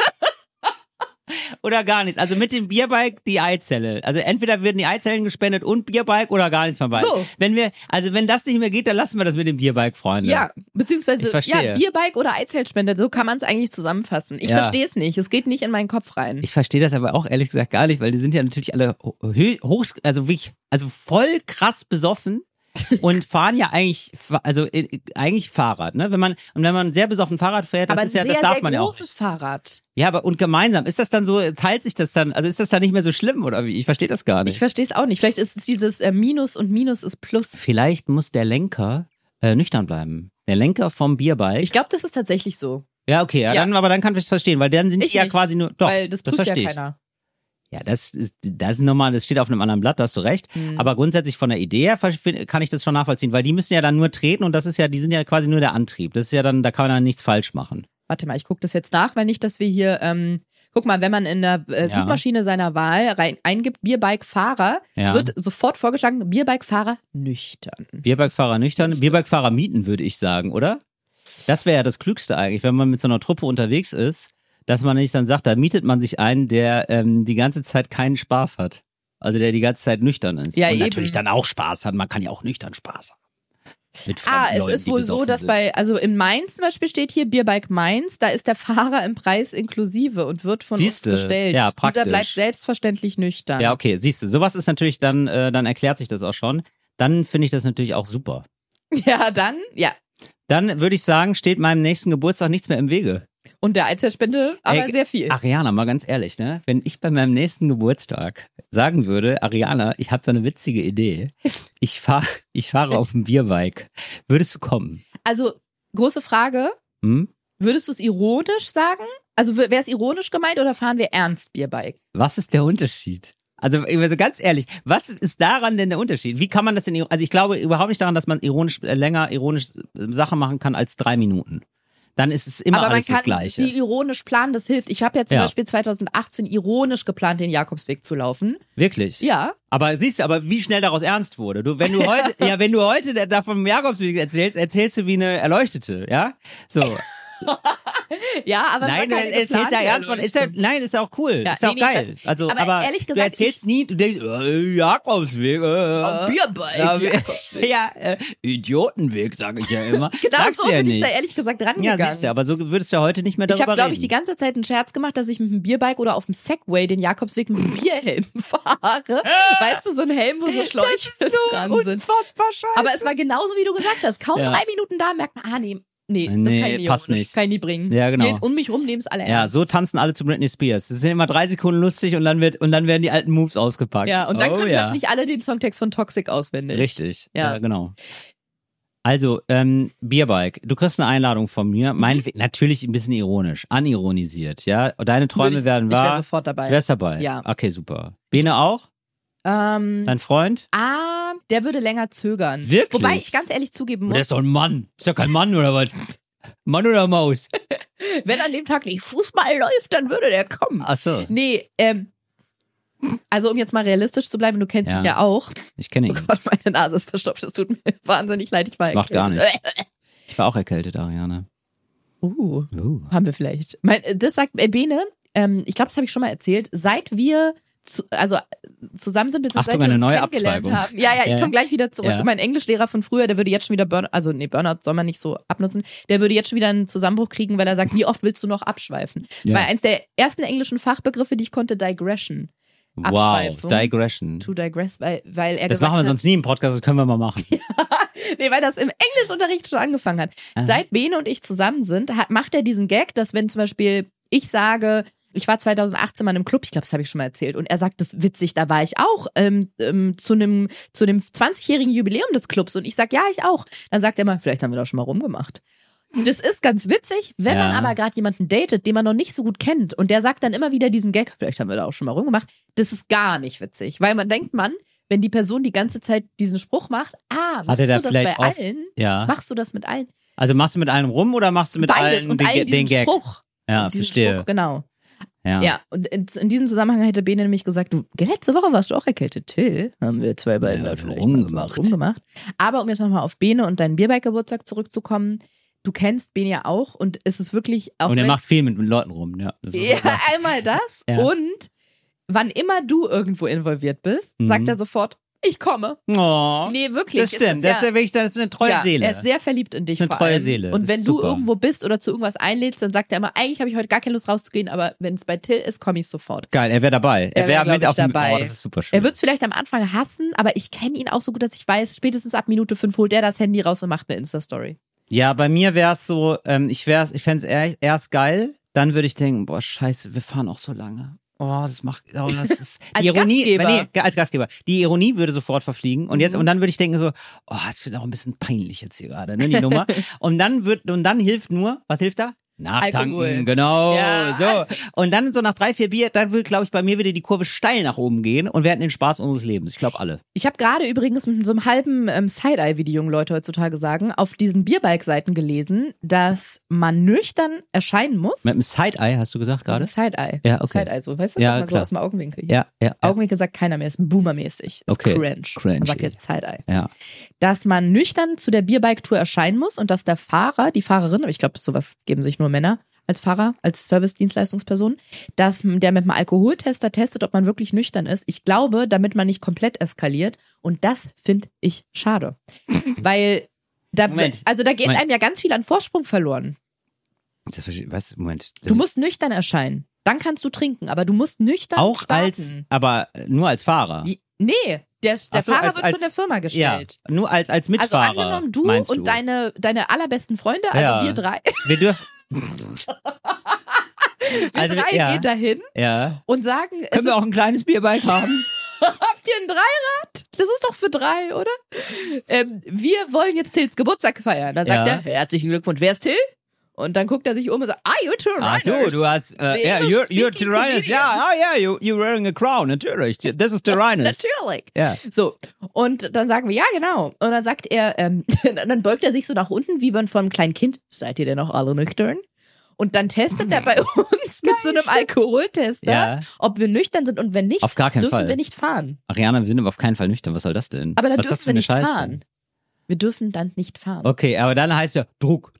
Speaker 3: oder gar nichts. Also mit dem Bierbike die Eizelle. Also entweder werden die Eizellen gespendet und Bierbike oder gar nichts von beiden. So. Wenn das nicht mehr geht, dann lassen wir das mit dem Bierbike, Freunde.
Speaker 2: Ja, beziehungsweise Bierbike oder Eizellspende, so kann man es eigentlich zusammenfassen. Ich verstehe es nicht. Es geht nicht in meinen Kopf rein.
Speaker 3: Ich verstehe das aber auch ehrlich gesagt gar nicht, weil die sind ja natürlich alle voll krass besoffen. Und fahren ja eigentlich Fahrrad, ne? Wenn man sehr besoffen Fahrrad fährt, das darf man ja auch.
Speaker 2: Aber ein sehr großes Fahrrad.
Speaker 3: Ja, aber und gemeinsam, ist das dann so, teilt sich das dann, also ist das dann nicht mehr so schlimm oder wie? Ich verstehe das gar nicht.
Speaker 2: Ich verstehe es auch nicht. Vielleicht ist es dieses Minus und Minus ist Plus.
Speaker 3: Vielleicht muss der Lenker nüchtern bleiben. Der Lenker vom Bierbike.
Speaker 2: Ich glaube, das ist tatsächlich so.
Speaker 3: Ja, okay, dann kann ich es verstehen, weil dann sind die ja quasi nur, doch,
Speaker 2: weil das prüft ja keiner.
Speaker 3: Ja, das ist normal, das steht auf einem anderen Blatt, da hast du recht. Aber grundsätzlich von der Idee her kann ich das schon nachvollziehen, weil die müssen ja dann nur treten und die sind ja quasi nur der Antrieb. Das ist ja dann, da kann man dann nichts falsch machen.
Speaker 2: Warte mal, ich gucke das jetzt nach, weil nicht, dass wir hier, guck mal, wenn man in der Suchmaschine seiner Wahl eingibt, Bierbike-Fahrer, wird sofort vorgeschlagen, Bierbike-Fahrer nüchtern.
Speaker 3: Bierbike-Fahrer nüchtern, Bierbike-Fahrer mieten, würde ich sagen, oder? Das wäre ja das Klügste eigentlich, wenn man mit so einer Truppe unterwegs ist. Dass man nicht dann sagt, da mietet man sich einen, der die ganze Zeit keinen Spaß hat. Also der die ganze Zeit nüchtern ist.
Speaker 2: Ja,
Speaker 3: und
Speaker 2: eben.
Speaker 3: natürlich dann auch Spaß hat. Man kann ja auch nüchtern Spaß haben. Mit fremden Leuten,
Speaker 2: es ist wohl so, dass also in Mainz zum Beispiel steht hier Bierbike Mainz, da ist der Fahrer im Preis inklusive und wird von uns gestellt.
Speaker 3: Ja, praktisch.
Speaker 2: Dieser bleibt selbstverständlich nüchtern.
Speaker 3: Ja, okay, siehst du, sowas ist natürlich dann erklärt sich das auch schon. Dann finde ich das natürlich auch super.
Speaker 2: Ja, dann.
Speaker 3: Dann würde ich sagen, steht meinem nächsten Geburtstag nichts mehr im Wege.
Speaker 2: Und der Eizellspende aber sehr viel.
Speaker 3: Ariana, mal ganz ehrlich, ne? Wenn ich bei meinem nächsten Geburtstag sagen würde, Ariana, ich habe so eine witzige Idee, ich fahre auf dem Bierbike, würdest du kommen?
Speaker 2: Also, große Frage, würdest du es ironisch sagen? Also wäre es ironisch gemeint oder fahren wir ernst Bierbike?
Speaker 3: Was ist der Unterschied? Also ganz ehrlich, was ist daran denn der Unterschied? Wie kann man das denn, also ich glaube überhaupt nicht daran, dass man länger ironisch Sachen machen kann als 3 Minuten. Dann ist es immer alles das Gleiche.
Speaker 2: Aber man kann sie ironisch planen, das hilft. Ich habe ja zum Beispiel 2018 ironisch geplant, den Jakobsweg zu laufen.
Speaker 3: Wirklich?
Speaker 2: Ja.
Speaker 3: Aber siehst du, wie schnell daraus ernst wurde. Wenn du heute da vom Jakobsweg erzählst du wie eine Erleuchtete, ja? So.
Speaker 2: Ja, aber
Speaker 3: nein, du erzählst ja ernst von, ist ja auch cool, ist ja auch geil. Also, aber
Speaker 2: ehrlich gesagt,
Speaker 3: du erzählst nie, du denkst, Jakobsweg,
Speaker 2: Bierbike.
Speaker 3: Idiotenweg, sage ich ja immer.
Speaker 2: Genau,
Speaker 3: Sagst
Speaker 2: so
Speaker 3: du ja
Speaker 2: bin ich
Speaker 3: nicht.
Speaker 2: da ehrlich gesagt rangegangen.
Speaker 3: Ja, siehst du, aber so würdest du ja heute nicht mehr darüber
Speaker 2: reden. Ich habe, glaube ich, die
Speaker 3: reden.
Speaker 2: ganze Zeit einen Scherz gemacht, dass ich mit dem Bierbike oder auf dem Segway den Jakobsweg mit dem Bierhelm fahre. Weißt du, so ein Helm, wo so Schläuche dran sind.
Speaker 3: Unfassbar scheiße.
Speaker 2: Aber es war genauso, wie du gesagt hast. Kaum 3 Minuten da, merkt man, Nee, das kann ich nie
Speaker 3: passt nicht.
Speaker 2: Kann ich nie bringen.
Speaker 3: Ja, genau.
Speaker 2: Um mich rum nehmen es alle ernst.
Speaker 3: Ja, so tanzen alle zu Britney Spears. Es sind immer 3 Sekunden lustig und dann werden die alten Moves ausgepackt.
Speaker 2: Ja, und dann können plötzlich alle den Songtext von Toxic auswendig.
Speaker 3: Richtig, ja, genau. Also, Bierbike, du kriegst eine Einladung von mir. Meinetwegen, natürlich ein bisschen ironisch, anironisiert, ja. Deine Träume werden wahr.
Speaker 2: Ich wäre sofort dabei.
Speaker 3: Du wärst dabei?
Speaker 2: Ja.
Speaker 3: Okay, super. Bene auch? Dein Freund?
Speaker 2: Der würde länger zögern.
Speaker 3: Wirklich?
Speaker 2: Wobei ich ganz ehrlich zugeben muss.
Speaker 3: Der ist doch ein Mann. Ist doch kein Mann, oder was? Mann oder Maus?
Speaker 2: Wenn an dem Tag nicht Fußball läuft, dann würde der kommen.
Speaker 3: Ach so.
Speaker 2: Nee, also um jetzt mal realistisch zu bleiben, du kennst ihn ja auch.
Speaker 3: Ich kenne ihn.
Speaker 2: Oh Gott, meine Nase ist verstopft, es tut mir wahnsinnig leid, ich war
Speaker 3: erkältet. Macht gar nicht. Ich war auch erkältet, Ariane.
Speaker 2: Haben wir vielleicht. Das sagt Bene, ich glaube, das habe ich schon mal erzählt, seit wir zusammen sind, beziehungsweise
Speaker 3: eine neue
Speaker 2: kennengelernt
Speaker 3: Abzweigung.
Speaker 2: haben. Ja, ich komme gleich wieder zurück.
Speaker 3: Ja.
Speaker 2: Mein Englischlehrer von früher, der würde jetzt schon wieder Burnout soll man nicht so abnutzen, der würde jetzt schon wieder einen Zusammenbruch kriegen, weil er sagt, wie oft willst du noch abschweifen?
Speaker 3: Ja.
Speaker 2: Weil eins der ersten englischen Fachbegriffe, die ich konnte, Digression.
Speaker 3: Wow, Digression.
Speaker 2: To digress, weil er
Speaker 3: das
Speaker 2: gesagt
Speaker 3: machen wir
Speaker 2: hat,
Speaker 3: sonst nie im Podcast, das können wir mal machen.
Speaker 2: Nee, weil das im Englischunterricht schon angefangen hat. Seit Bene und ich zusammen sind, macht er diesen Gag, dass wenn zum Beispiel ich sage, ich war 2018 mal in einem Club, ich glaube, das habe ich schon mal erzählt, und er sagt, das ist witzig, da war ich auch zu dem 20-jährigen Jubiläum des Clubs, und ich sage, ja, ich auch. Dann sagt er mal, vielleicht haben wir da schon mal rumgemacht. Das ist ganz witzig, wenn man aber gerade jemanden datet, den man noch nicht so gut kennt, und der sagt dann immer wieder diesen Gag, vielleicht haben wir da auch schon mal rumgemacht, das ist gar nicht witzig, weil man denkt, wenn die Person die ganze Zeit diesen Spruch macht, machst du das bei allen? Ja. Machst du das mit allen?
Speaker 3: Also machst du mit allen rum oder machst du mit
Speaker 2: Beides
Speaker 3: allen
Speaker 2: und den
Speaker 3: Gag?
Speaker 2: Spruch.
Speaker 3: Ja, verstehe.
Speaker 2: Spruch, genau.
Speaker 3: Ja,
Speaker 2: und in diesem Zusammenhang hätte Bene nämlich gesagt, du, letzte Woche warst du auch erkältet. Till, haben wir 2 beiden rumgemacht. Aber um jetzt nochmal auf Bene und deinen Bierbike-Geburtstag zurückzukommen, du kennst Bene ja auch, und es ist wirklich auch.
Speaker 3: Und er macht viel mit Leuten rum, ja.
Speaker 2: Einmal das und wann immer du irgendwo involviert bist, sagt er sofort, ich komme.
Speaker 3: Oh,
Speaker 2: nee, wirklich.
Speaker 3: Das stimmt, das ist eine treue Seele.
Speaker 2: Er ist sehr verliebt in dich.
Speaker 3: Das ist eine treue Seele.
Speaker 2: Und wenn du irgendwo bist oder zu irgendwas einlädst, dann sagt er immer, eigentlich habe ich heute gar keine Lust rauszugehen, aber wenn es bei Till ist, komme ich sofort.
Speaker 3: Geil, er wäre dabei. Er wäre mit auf dem
Speaker 2: dabei.
Speaker 3: Oh, das ist super schön.
Speaker 2: Er wird es vielleicht am Anfang hassen, aber ich kenne ihn auch so gut, dass ich weiß, spätestens ab Minute 5 holt er das Handy raus und macht eine Insta-Story.
Speaker 3: Ja, bei mir wäre es so, ich fände es erst geil, dann würde ich denken, boah, scheiße, wir fahren auch so lange. Oh, das ist
Speaker 2: als
Speaker 3: die Ironie,
Speaker 2: Gastgeber.
Speaker 3: Als Gastgeber. Die Ironie würde sofort verfliegen und dann würde ich denken so, oh, das wird auch ein bisschen peinlich jetzt hier gerade, ne, die Nummer. und dann hilft nur, was hilft da? Nachtanken,
Speaker 2: Alkohol.
Speaker 3: Genau,
Speaker 2: ja.
Speaker 3: so. Und dann so nach 3, 4 Bier, dann würde, glaube ich, bei mir wieder die Kurve steil nach oben gehen und wir hätten den Spaß unseres Lebens. Ich glaube alle.
Speaker 2: Ich habe gerade übrigens mit so einem halben Side-Eye, wie die jungen Leute heutzutage sagen, auf diesen Bierbike-Seiten gelesen, dass man nüchtern erscheinen muss.
Speaker 3: Mit einem Side-Eye, hast du gesagt gerade?
Speaker 2: Side-Eye.
Speaker 3: Ja, okay.
Speaker 2: Side-Eye, so, weißt du?
Speaker 3: Ja,
Speaker 2: mal so aus dem Augenwinkel.
Speaker 3: Ja.
Speaker 2: Augenwinkel sagt keiner mehr, ist boomermäßig. Ist
Speaker 3: okay.
Speaker 2: cringe. Man sagt jetzt Side-Eye.
Speaker 3: Ja.
Speaker 2: Dass man nüchtern zu der Bierbike-Tour erscheinen muss und dass der Fahrer, die Fahrerin, aber ich glaube, sowas geben sich nur Männer, als Fahrer, als Service-Dienstleistungsperson, dass der mit einem Alkoholtester testet, ob man wirklich nüchtern ist. Ich glaube, damit man nicht komplett eskaliert. Und das finde ich schade. Weil da geht einem ja ganz viel an Vorsprung verloren. Du musst nüchtern erscheinen. Dann kannst du trinken, aber du musst nüchtern
Speaker 3: auch
Speaker 2: starten.
Speaker 3: aber nur als Fahrer.
Speaker 2: Nee, der Fahrer wird von der Firma gestellt.
Speaker 3: Ja, nur als Mitfahrer.
Speaker 2: Also angenommen, du und deine allerbesten Freunde, also wir 3.
Speaker 3: Wir dürfen Also,
Speaker 2: drei
Speaker 3: ja.
Speaker 2: geht dahin
Speaker 3: Ja.
Speaker 2: und sagen,
Speaker 3: Können wir auch ein kleines Bierbike haben?
Speaker 2: habt ihr ein Dreirad? Das ist doch für 3, oder? Wir wollen jetzt Tills Geburtstag feiern. Da sagt
Speaker 3: Ja.
Speaker 2: er, herzlichen Glückwunsch, wer ist Till? Und dann guckt er sich um und sagt, you're Tyrannus.
Speaker 3: Du hast, you're Tyrannus. Ja, you're wearing a crown, natürlich. This is Tyrannus.
Speaker 2: Natürlich.
Speaker 3: Ja.
Speaker 2: So, und dann sagen wir, ja, genau. Und dann sagt er, dann beugt er sich so nach unten, wie wenn von einem kleinen Kind, seid ihr denn noch alle nüchtern? Und dann testet er bei uns mit so einem Alkoholtester,
Speaker 3: Ja.
Speaker 2: ob wir nüchtern sind. Und wenn nicht,
Speaker 3: Auf gar keinen
Speaker 2: dürfen
Speaker 3: Fall.
Speaker 2: wir nicht fahren.
Speaker 3: Ariana, wir sind aber auf keinen Fall nüchtern. Was soll das denn?
Speaker 2: Aber dann
Speaker 3: Was ist das
Speaker 2: dürfen
Speaker 3: für
Speaker 2: wir
Speaker 3: eine
Speaker 2: nicht
Speaker 3: Scheiße?
Speaker 2: fahren. Wir dürfen dann nicht fahren.
Speaker 3: Okay, aber dann heißt ja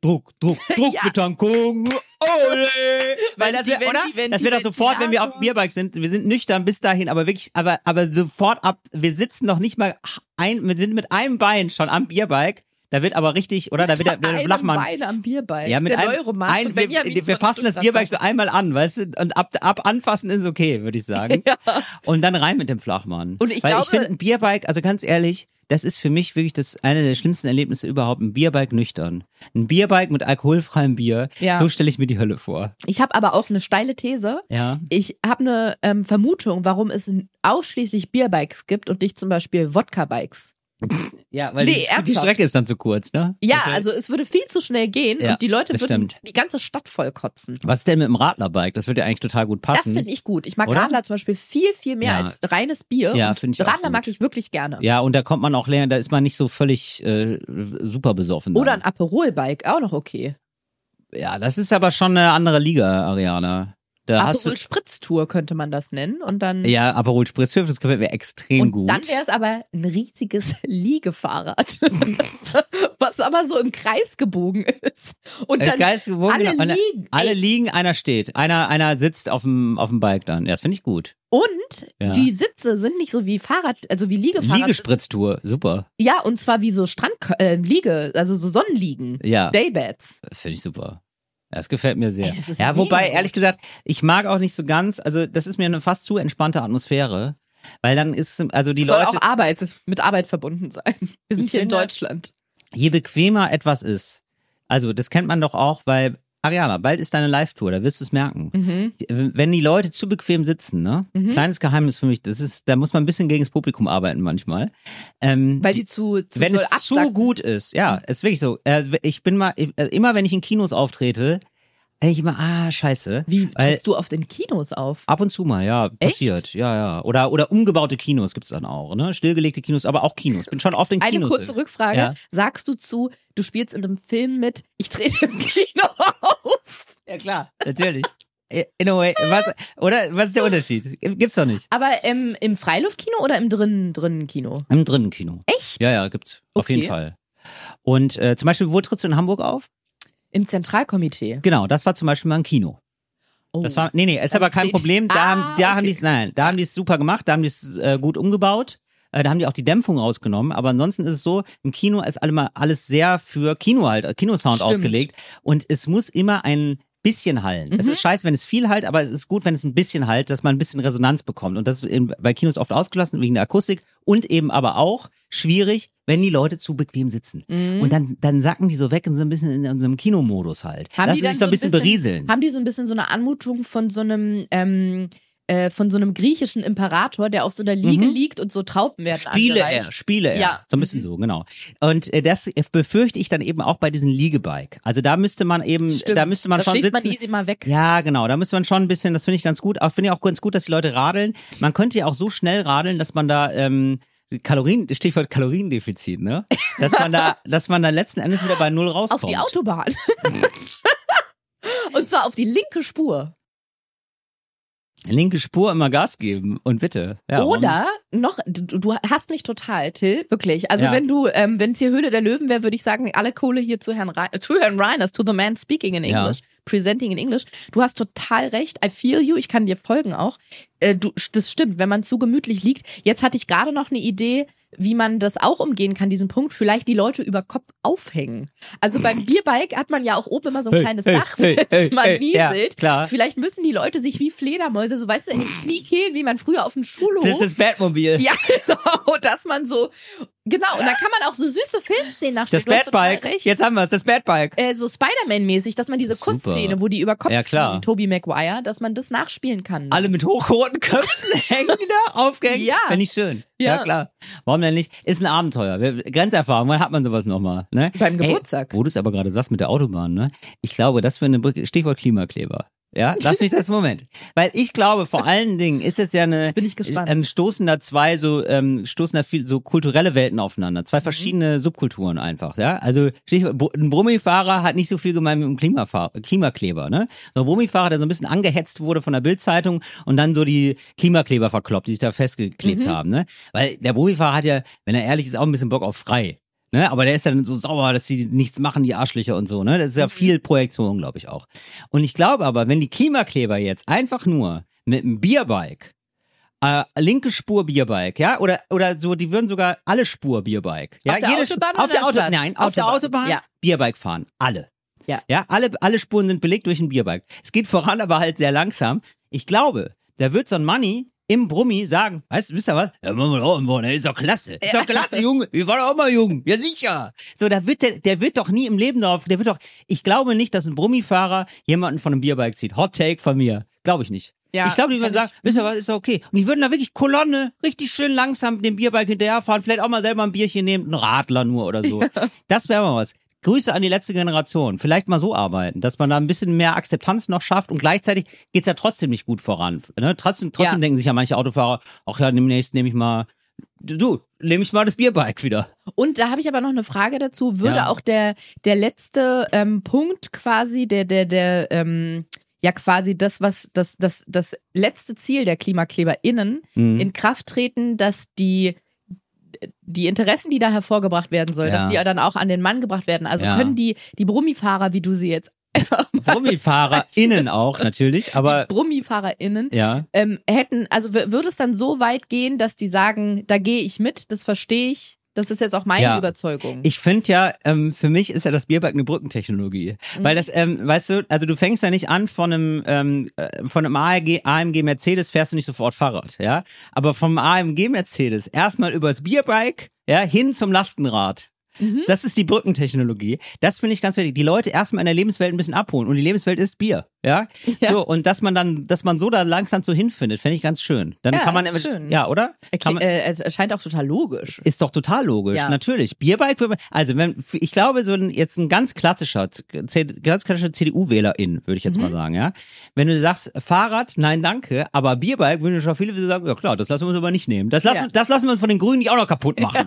Speaker 3: Druckbetankung. Ole! Weil das wäre, oder? Das wäre doch sofort, wenn wir auf dem Bierbike sind. Wir sind nüchtern bis dahin, aber wirklich, aber sofort ab. Wir sitzen noch nicht mal wir sind mit einem Bein schon am Bierbike. Da wird aber richtig, oder? Da wird der Flachmann.
Speaker 2: Beine am Bierbike.
Speaker 3: Ja, mit
Speaker 2: der neue Roman von Benjamin
Speaker 3: wir fassen das Bierbike so einmal an, weißt du? Und ab anfassen ist okay, würde ich sagen.
Speaker 2: Ja.
Speaker 3: Und dann rein mit dem Flachmann.
Speaker 2: Und ich
Speaker 3: Weil
Speaker 2: glaube-
Speaker 3: ich finde ein Bierbike, also ganz ehrlich, das ist für mich wirklich eine der schlimmsten Erlebnisse überhaupt. Ein Bierbike nüchtern. Ein Bierbike mit alkoholfreiem Bier.
Speaker 2: Ja.
Speaker 3: So stelle ich mir die Hölle vor.
Speaker 2: Ich habe aber auch eine steile These.
Speaker 3: Ja.
Speaker 2: Ich habe eine Vermutung, warum es ausschließlich Bierbikes gibt und nicht zum Beispiel Wodka-Bikes.
Speaker 3: Ja, weil
Speaker 2: Nee,
Speaker 3: die
Speaker 2: ernsthaft.
Speaker 3: Strecke ist dann zu kurz, ne?
Speaker 2: Ja,
Speaker 3: Okay.
Speaker 2: also es würde viel zu schnell gehen
Speaker 3: Ja,
Speaker 2: und die Leute
Speaker 3: das
Speaker 2: würden
Speaker 3: stimmt.
Speaker 2: die ganze Stadt voll kotzen.
Speaker 3: Was ist denn mit dem Radlerbike? Das würde ja eigentlich total gut
Speaker 2: Das
Speaker 3: passen.
Speaker 2: finde ich gut. Ich mag
Speaker 3: Oder?
Speaker 2: Radler zum Beispiel viel, viel mehr
Speaker 3: Ja.
Speaker 2: als reines Bier.
Speaker 3: Ja,
Speaker 2: Und
Speaker 3: finde ich auch
Speaker 2: Radler
Speaker 3: gut.
Speaker 2: mag ich wirklich gerne.
Speaker 3: Ja, und da kommt man auch lernen, da ist man nicht so völlig super besoffen.
Speaker 2: Oder
Speaker 3: dann.
Speaker 2: ein Aperol-Bike, auch noch okay.
Speaker 3: Ja, das ist aber schon eine andere Liga, Ariana. Da hast du,
Speaker 2: Aperol-Spritztour könnte man das nennen. Und dann,
Speaker 3: ja, Aperol Spritz, das gefällt mir extrem
Speaker 2: und
Speaker 3: gut.
Speaker 2: dann wäre es aber ein riesiges Liegefahrrad, was aber so im Kreis gebogen ist. Und dann
Speaker 3: Geist gewogen,
Speaker 2: alle
Speaker 3: genau.
Speaker 2: liegen.
Speaker 3: Alle
Speaker 2: Ey,
Speaker 3: liegen, einer steht. Einer sitzt auf dem Bike dann. Ja, das finde ich gut.
Speaker 2: und
Speaker 3: Ja.
Speaker 2: die Sitze sind nicht so wie Fahrrad, also wie Liegefahrrad.
Speaker 3: Liegespritztour, super.
Speaker 2: Ja, und zwar wie so Liege, also so Sonnenliegen.
Speaker 3: Ja,
Speaker 2: Daybeds.
Speaker 3: das finde ich super. Das gefällt mir sehr.
Speaker 2: Ey, das ist
Speaker 3: Ja, wobei,
Speaker 2: mega
Speaker 3: ehrlich gesagt, ich mag auch nicht so ganz, also das ist mir eine fast zu entspannte Atmosphäre. Weil dann ist, also die
Speaker 2: Soll
Speaker 3: Leute,
Speaker 2: auch mit Arbeit verbunden sein. Wir sind
Speaker 3: Ich
Speaker 2: hier in
Speaker 3: finde-
Speaker 2: Deutschland.
Speaker 3: je bequemer etwas ist, also das kennt man doch auch, weil, Ariana, bald ist deine Live-Tour, da wirst du es merken.
Speaker 2: Mhm.
Speaker 3: Wenn die Leute zu bequem sitzen, ne? Kleines Geheimnis für mich, da muss man ein bisschen gegen das Publikum arbeiten manchmal.
Speaker 2: Weil die zu
Speaker 3: wenn
Speaker 2: doll
Speaker 3: es zu
Speaker 2: absacken.
Speaker 3: gut ist, ja, ist wirklich so. Immer wenn ich in Kinos auftrete, denke ich immer, scheiße.
Speaker 2: Wie
Speaker 3: Weil
Speaker 2: trittst du auf den Kinos auf?
Speaker 3: ab und zu mal, ja, passiert.
Speaker 2: Echt?
Speaker 3: Ja. Oder umgebaute Kinos gibt's dann auch, ne? Stillgelegte Kinos, aber auch Kinos. Bin schon oft in
Speaker 2: Eine
Speaker 3: Kinos.
Speaker 2: kurze Rückfrage.
Speaker 3: Ja.
Speaker 2: Sagst du du spielst in einem Film mit, ich trete im Kino auf?
Speaker 3: Ja, klar, natürlich. In a way, was ist der Unterschied? Gibt's doch nicht.
Speaker 2: Aber im Freiluftkino oder im drinnen Kino?
Speaker 3: Im drinnen Kino.
Speaker 2: Echt?
Speaker 3: Ja, gibt's. Auf
Speaker 2: Okay.
Speaker 3: jeden Fall. Und zum Beispiel, wo trittst du in Hamburg auf?
Speaker 2: Im Zentralkomitee.
Speaker 3: Genau, das war zum Beispiel mal ein Kino.
Speaker 2: Oh.
Speaker 3: Das war, ist aber kein Problem. Da haben die es super gemacht, da haben die es gut umgebaut. Da haben die auch die Dämpfung rausgenommen. Aber ansonsten ist es so, im Kino ist alles sehr für Kinosound
Speaker 2: Stimmt.
Speaker 3: ausgelegt. Und es muss immer ein bisschen hallen. Es ist scheiße, wenn es viel halt, aber es ist gut, wenn es ein bisschen halt, dass man ein bisschen Resonanz bekommt. Und das ist eben bei Kinos oft ausgelassen wegen der Akustik und eben aber auch schwierig, wenn die Leute zu bequem sitzen. Und dann sacken die so weg und so ein bisschen in unserem Kinomodus halt. Lassen
Speaker 2: die dann
Speaker 3: sich so ein bisschen berieseln.
Speaker 2: Haben die so ein bisschen so eine Anmutung von so einem griechischen Imperator, der auf so einer Liege liegt und so Trauben werden angereicht.
Speaker 3: Spiele er.
Speaker 2: Ja.
Speaker 3: So ein bisschen so, genau. Und das befürchte ich dann eben auch bei diesen Liegebike. Also da müsste man eben,
Speaker 2: Stimmt.
Speaker 3: da müsste man
Speaker 2: Da
Speaker 3: schon
Speaker 2: schlägt
Speaker 3: sitzen.
Speaker 2: man easy mal weg.
Speaker 3: Ja, genau, da müsste man schon ein bisschen, das finde ich ganz gut. Auch finde ich auch ganz gut, dass die Leute radeln. Man könnte ja auch so schnell radeln, dass man da Stichwort Kaloriendefizit, ne? Dass man da letzten Endes wieder bei 0 rauskommt.
Speaker 2: Auf die Autobahn. Und zwar auf die linke Spur.
Speaker 3: Linke Spur immer Gas geben und bitte. Ja, warum
Speaker 2: Oder noch, du hast mich total, Till, wirklich. Also
Speaker 3: Ja.
Speaker 2: wenn es hier Höhle der Löwen wäre, würde ich sagen, alle Kohle hier zu Herrn Reiners, to the man speaking in
Speaker 3: Ja.
Speaker 2: English, presenting in English. Du hast total recht, I feel you, ich kann dir folgen auch. Das stimmt, wenn man zu gemütlich liegt. Jetzt hatte ich gerade noch eine Idee, wie man das auch umgehen kann, diesen Punkt, vielleicht die Leute über Kopf aufhängen. Also beim Bierbike hat man ja auch oben immer so ein kleines Dach, wenn man nieselt.
Speaker 3: Ja, klar.
Speaker 2: Vielleicht müssen die Leute sich wie Fledermäuse, so weißt du, in den Knie kehlen, wie man früher auf dem Schulhof.
Speaker 3: Das ist das Batmobil.
Speaker 2: Ja, genau, dass man so Genau, und dann kann man auch so süße Filmszenen nachspielen.
Speaker 3: Das Bad Bike. Jetzt haben wir es, das Bad Bike.
Speaker 2: So Spider-Man-mäßig, dass man diese
Speaker 3: Super.
Speaker 2: Kussszene, wo die über Kopf
Speaker 3: Ja, klar.
Speaker 2: fliegen, Tobey Maguire, dass man das nachspielen kann.
Speaker 3: Alle mit hochroten Köpfen hängen da aufgehängt.
Speaker 2: Ja.
Speaker 3: Finde ich schön.
Speaker 2: Ja.
Speaker 3: Ja, klar. Warum denn nicht? Ist ein Abenteuer. Grenzerfahrung, wann hat man sowas nochmal? Ne?
Speaker 2: Beim Geburtstag.
Speaker 3: Ey, wo du es aber gerade sagst mit der Autobahn, ne? Ich glaube, das wäre eine Brücke. Stichwort Klimakleber. Ja, lass mich das Moment. Weil ich glaube, vor allen Dingen ist es ja eine,
Speaker 2: Jetzt bin ich gespannt.
Speaker 3: stoßen da viel so kulturelle Welten aufeinander. Zwei verschiedene Subkulturen einfach, ja. Also, ein Brummifahrer hat nicht so viel gemein mit einem Klimakleber, ne? So ein Brummifahrer, der so ein bisschen angehetzt wurde von der Bild-Zeitung und dann so die Klimakleber verkloppt, die sich da festgeklebt haben, ne? Weil der Brummifahrer hat ja, wenn er ehrlich ist, auch ein bisschen Bock auf frei. Ne, aber der ist dann so sauer, dass sie nichts machen, die Arschlöcher und so, ne? Das ist ja viel Projektion, glaube ich auch. Und ich glaube aber, wenn die Klimakleber jetzt einfach nur mit einem Bierbike, linke Spur Bierbike, ja, oder so, die würden sogar alle Spur Bierbike, ja,
Speaker 2: Auf der Autobahn
Speaker 3: auf
Speaker 2: oder
Speaker 3: der
Speaker 2: Stadt?
Speaker 3: Nein, auf der Autobahn,
Speaker 2: Ja.
Speaker 3: Bierbike fahren, alle.
Speaker 2: Ja.
Speaker 3: Ja, alle Spuren sind belegt durch ein Bierbike. Es geht voran, aber halt sehr langsam. Ich glaube, da wird so ein Manni im Brummi sagen, wisst ihr was? Ja, machen wir auch im Wochenende, ist doch klasse. Ist doch klasse, Junge. Wir waren auch mal jung. Ja, sicher. So, der wird doch nie im Leben drauf, ich glaube nicht, dass ein Brummifahrer jemanden von einem Bierbike zieht. Hot Take von mir. Glaube ich nicht.
Speaker 2: Ja,
Speaker 3: ich glaube, die würden sagen, wisst ihr was, ist doch okay. Und die würden da wirklich Kolonne, richtig schön langsam mit dem Bierbike hinterherfahren, vielleicht auch mal selber ein Bierchen nehmen, einen Radler nur oder so. Das wäre mal was. Grüße an die letzte Generation. Vielleicht mal so arbeiten, dass man da ein bisschen mehr Akzeptanz noch schafft und gleichzeitig geht's ja trotzdem nicht gut voran. Ne? Trotzdem denken sich ja manche Autofahrer, ach ja, demnächst nehme ich mal das Bierbike wieder.
Speaker 2: Und da habe ich aber noch eine Frage dazu. Würde auch der letzte Punkt quasi, quasi das letzte Ziel der KlimakleberInnen in Kraft treten, dass die Interessen, die da hervorgebracht werden sollen, dass die ja dann auch an den Mann gebracht werden. Also können die Brummifahrer, wie du sie jetzt einfach mal
Speaker 3: BrummifahrerInnen auch natürlich, aber
Speaker 2: die BrummifahrerInnen
Speaker 3: ja.
Speaker 2: hätten, also würde es dann so weit gehen, dass die sagen, da gehe ich mit, das verstehe ich, das ist jetzt auch meine Überzeugung.
Speaker 3: Ich finde ja, für mich ist ja das Bierbike eine Brückentechnologie. Weil das, weißt du, also du fängst ja nicht an von einem AMG Mercedes fährst du nicht sofort Fahrrad, ja. Aber vom AMG Mercedes erstmal übers Bierbike, ja, hin zum Lastenrad. Das ist die Brückentechnologie. Das finde ich ganz wichtig. Die Leute erstmal in der Lebenswelt ein bisschen abholen. Und die Lebenswelt ist Bier. Ja? So, und dass man so da langsam so hinfindet, finde ich ganz schön. Dann kann man,
Speaker 2: schön.
Speaker 3: Ja, oder?
Speaker 2: Es erscheint auch total logisch.
Speaker 3: Ist doch total logisch, natürlich. Bierbike, also ich glaube, jetzt ein ganz klassischer CDU-WählerIn, würde ich jetzt mal sagen, ja. Wenn du sagst, Fahrrad, nein, danke, aber Bierbike, würden schon viele sagen, ja klar, das lassen wir uns aber nicht nehmen. Das lassen wir uns von den Grünen nicht auch noch kaputt machen.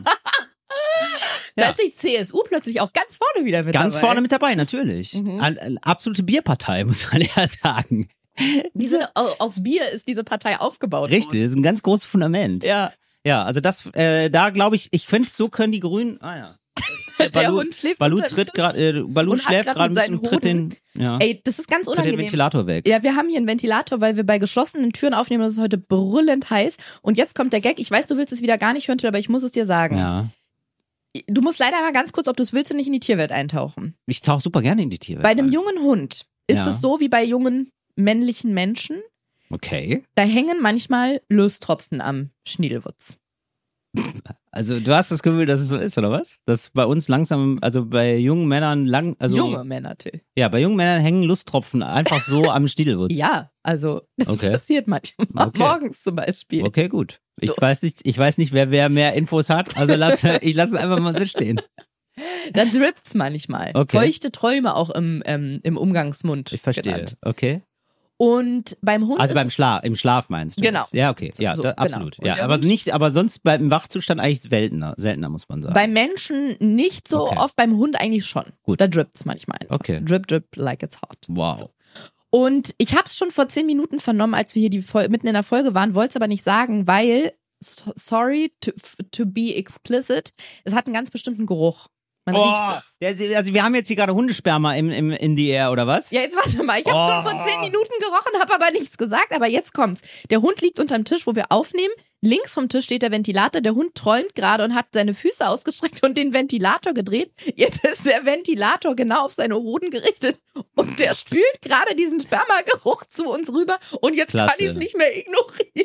Speaker 2: Da ist die CSU plötzlich auch ganz vorne wieder mit dabei.
Speaker 3: Ganz vorne mit dabei, natürlich. Eine absolute Bierpartei, muss man ja sagen.
Speaker 2: Auf Bier ist diese Partei aufgebaut.
Speaker 3: Richtig, das ist ein ganz großes Fundament.
Speaker 2: Ja.
Speaker 3: Ja, also da glaube ich finde, so können die Grünen,
Speaker 2: Der Hund schläft
Speaker 3: Balu
Speaker 2: unter dem Tisch
Speaker 3: Balu
Speaker 2: und hat
Speaker 3: schläft
Speaker 2: grad
Speaker 3: gerade
Speaker 2: mit
Speaker 3: ein bisschen,
Speaker 2: seinen
Speaker 3: tritt den,
Speaker 2: Hoden. Ey, das ist ganz
Speaker 3: tritt
Speaker 2: unangenehm.
Speaker 3: den Ventilator weg.
Speaker 2: Ja, wir haben hier einen Ventilator, weil wir bei geschlossenen Türen aufnehmen. Das ist heute brüllend heiß. Und jetzt kommt der Gag. Ich weiß, du willst es wieder gar nicht hören, aber ich muss es dir sagen.
Speaker 3: Ja.
Speaker 2: Du musst leider mal ganz kurz, ob du es willst, nicht in die Tierwelt eintauchen.
Speaker 3: Ich tauche super gerne in die Tierwelt.
Speaker 2: Bei einem jungen Hund ist
Speaker 3: Ja.
Speaker 2: es so wie bei jungen männlichen Menschen.
Speaker 3: Okay.
Speaker 2: Da hängen manchmal Löstropfen am Schniedelwutz.
Speaker 3: Also du hast das Gefühl, dass es so ist, oder was? Dass bei uns langsam, also bei jungen Männern
Speaker 2: Junge Männer, Till.
Speaker 3: Ja, bei jungen Männern hängen Lusttropfen einfach so am Stiedelwutz.
Speaker 2: Ja, also das
Speaker 3: Okay.
Speaker 2: passiert manchmal.
Speaker 3: Okay.
Speaker 2: Morgens zum Beispiel.
Speaker 3: Okay, gut. Ich weiß nicht, wer mehr Infos hat, also ich lasse es einfach mal so stehen.
Speaker 2: Da drippt's manchmal.
Speaker 3: Okay.
Speaker 2: Feuchte Träume auch im Umgangsmund.
Speaker 3: Ich verstehe.
Speaker 2: genannt.
Speaker 3: Okay.
Speaker 2: Und beim Hund
Speaker 3: Also
Speaker 2: ist
Speaker 3: im Schlaf meinst du?
Speaker 2: Genau.
Speaker 3: Jetzt? Ja, okay. Ja,
Speaker 2: So,
Speaker 3: absolut.
Speaker 2: genau. Und
Speaker 3: Ja,
Speaker 2: der Hund-
Speaker 3: aber sonst im Wachzustand eigentlich seltener, muss man sagen.
Speaker 2: beim Menschen nicht so
Speaker 3: Okay.
Speaker 2: oft, beim Hund eigentlich schon.
Speaker 3: Gut.
Speaker 2: Da drippt's manchmal einfach.
Speaker 3: Okay.
Speaker 2: Drip, drip, like it's hot.
Speaker 3: Wow.
Speaker 2: So. Und ich habe es schon vor 10 Minuten vernommen, als wir hier mitten in der Folge waren, wollte es aber nicht sagen, weil, sorry to be explicit, es hat einen ganz bestimmten Geruch. Man riecht es.
Speaker 3: Also wir haben jetzt hier gerade Hundesperma in the air, oder was?
Speaker 2: Ja, jetzt warte mal. Ich habe schon vor 10 Minuten gerochen, habe aber nichts gesagt. Aber jetzt kommt's. Der Hund liegt unterm Tisch, wo wir aufnehmen. Links vom Tisch steht der Ventilator. Der Hund träumt gerade und hat seine Füße ausgestreckt und den Ventilator gedreht. Jetzt ist der Ventilator genau auf seine Hoden gerichtet. Und der spült gerade diesen Spermageruch zu uns rüber. Und jetzt
Speaker 3: Klasse.
Speaker 2: kann ich es nicht mehr ignorieren.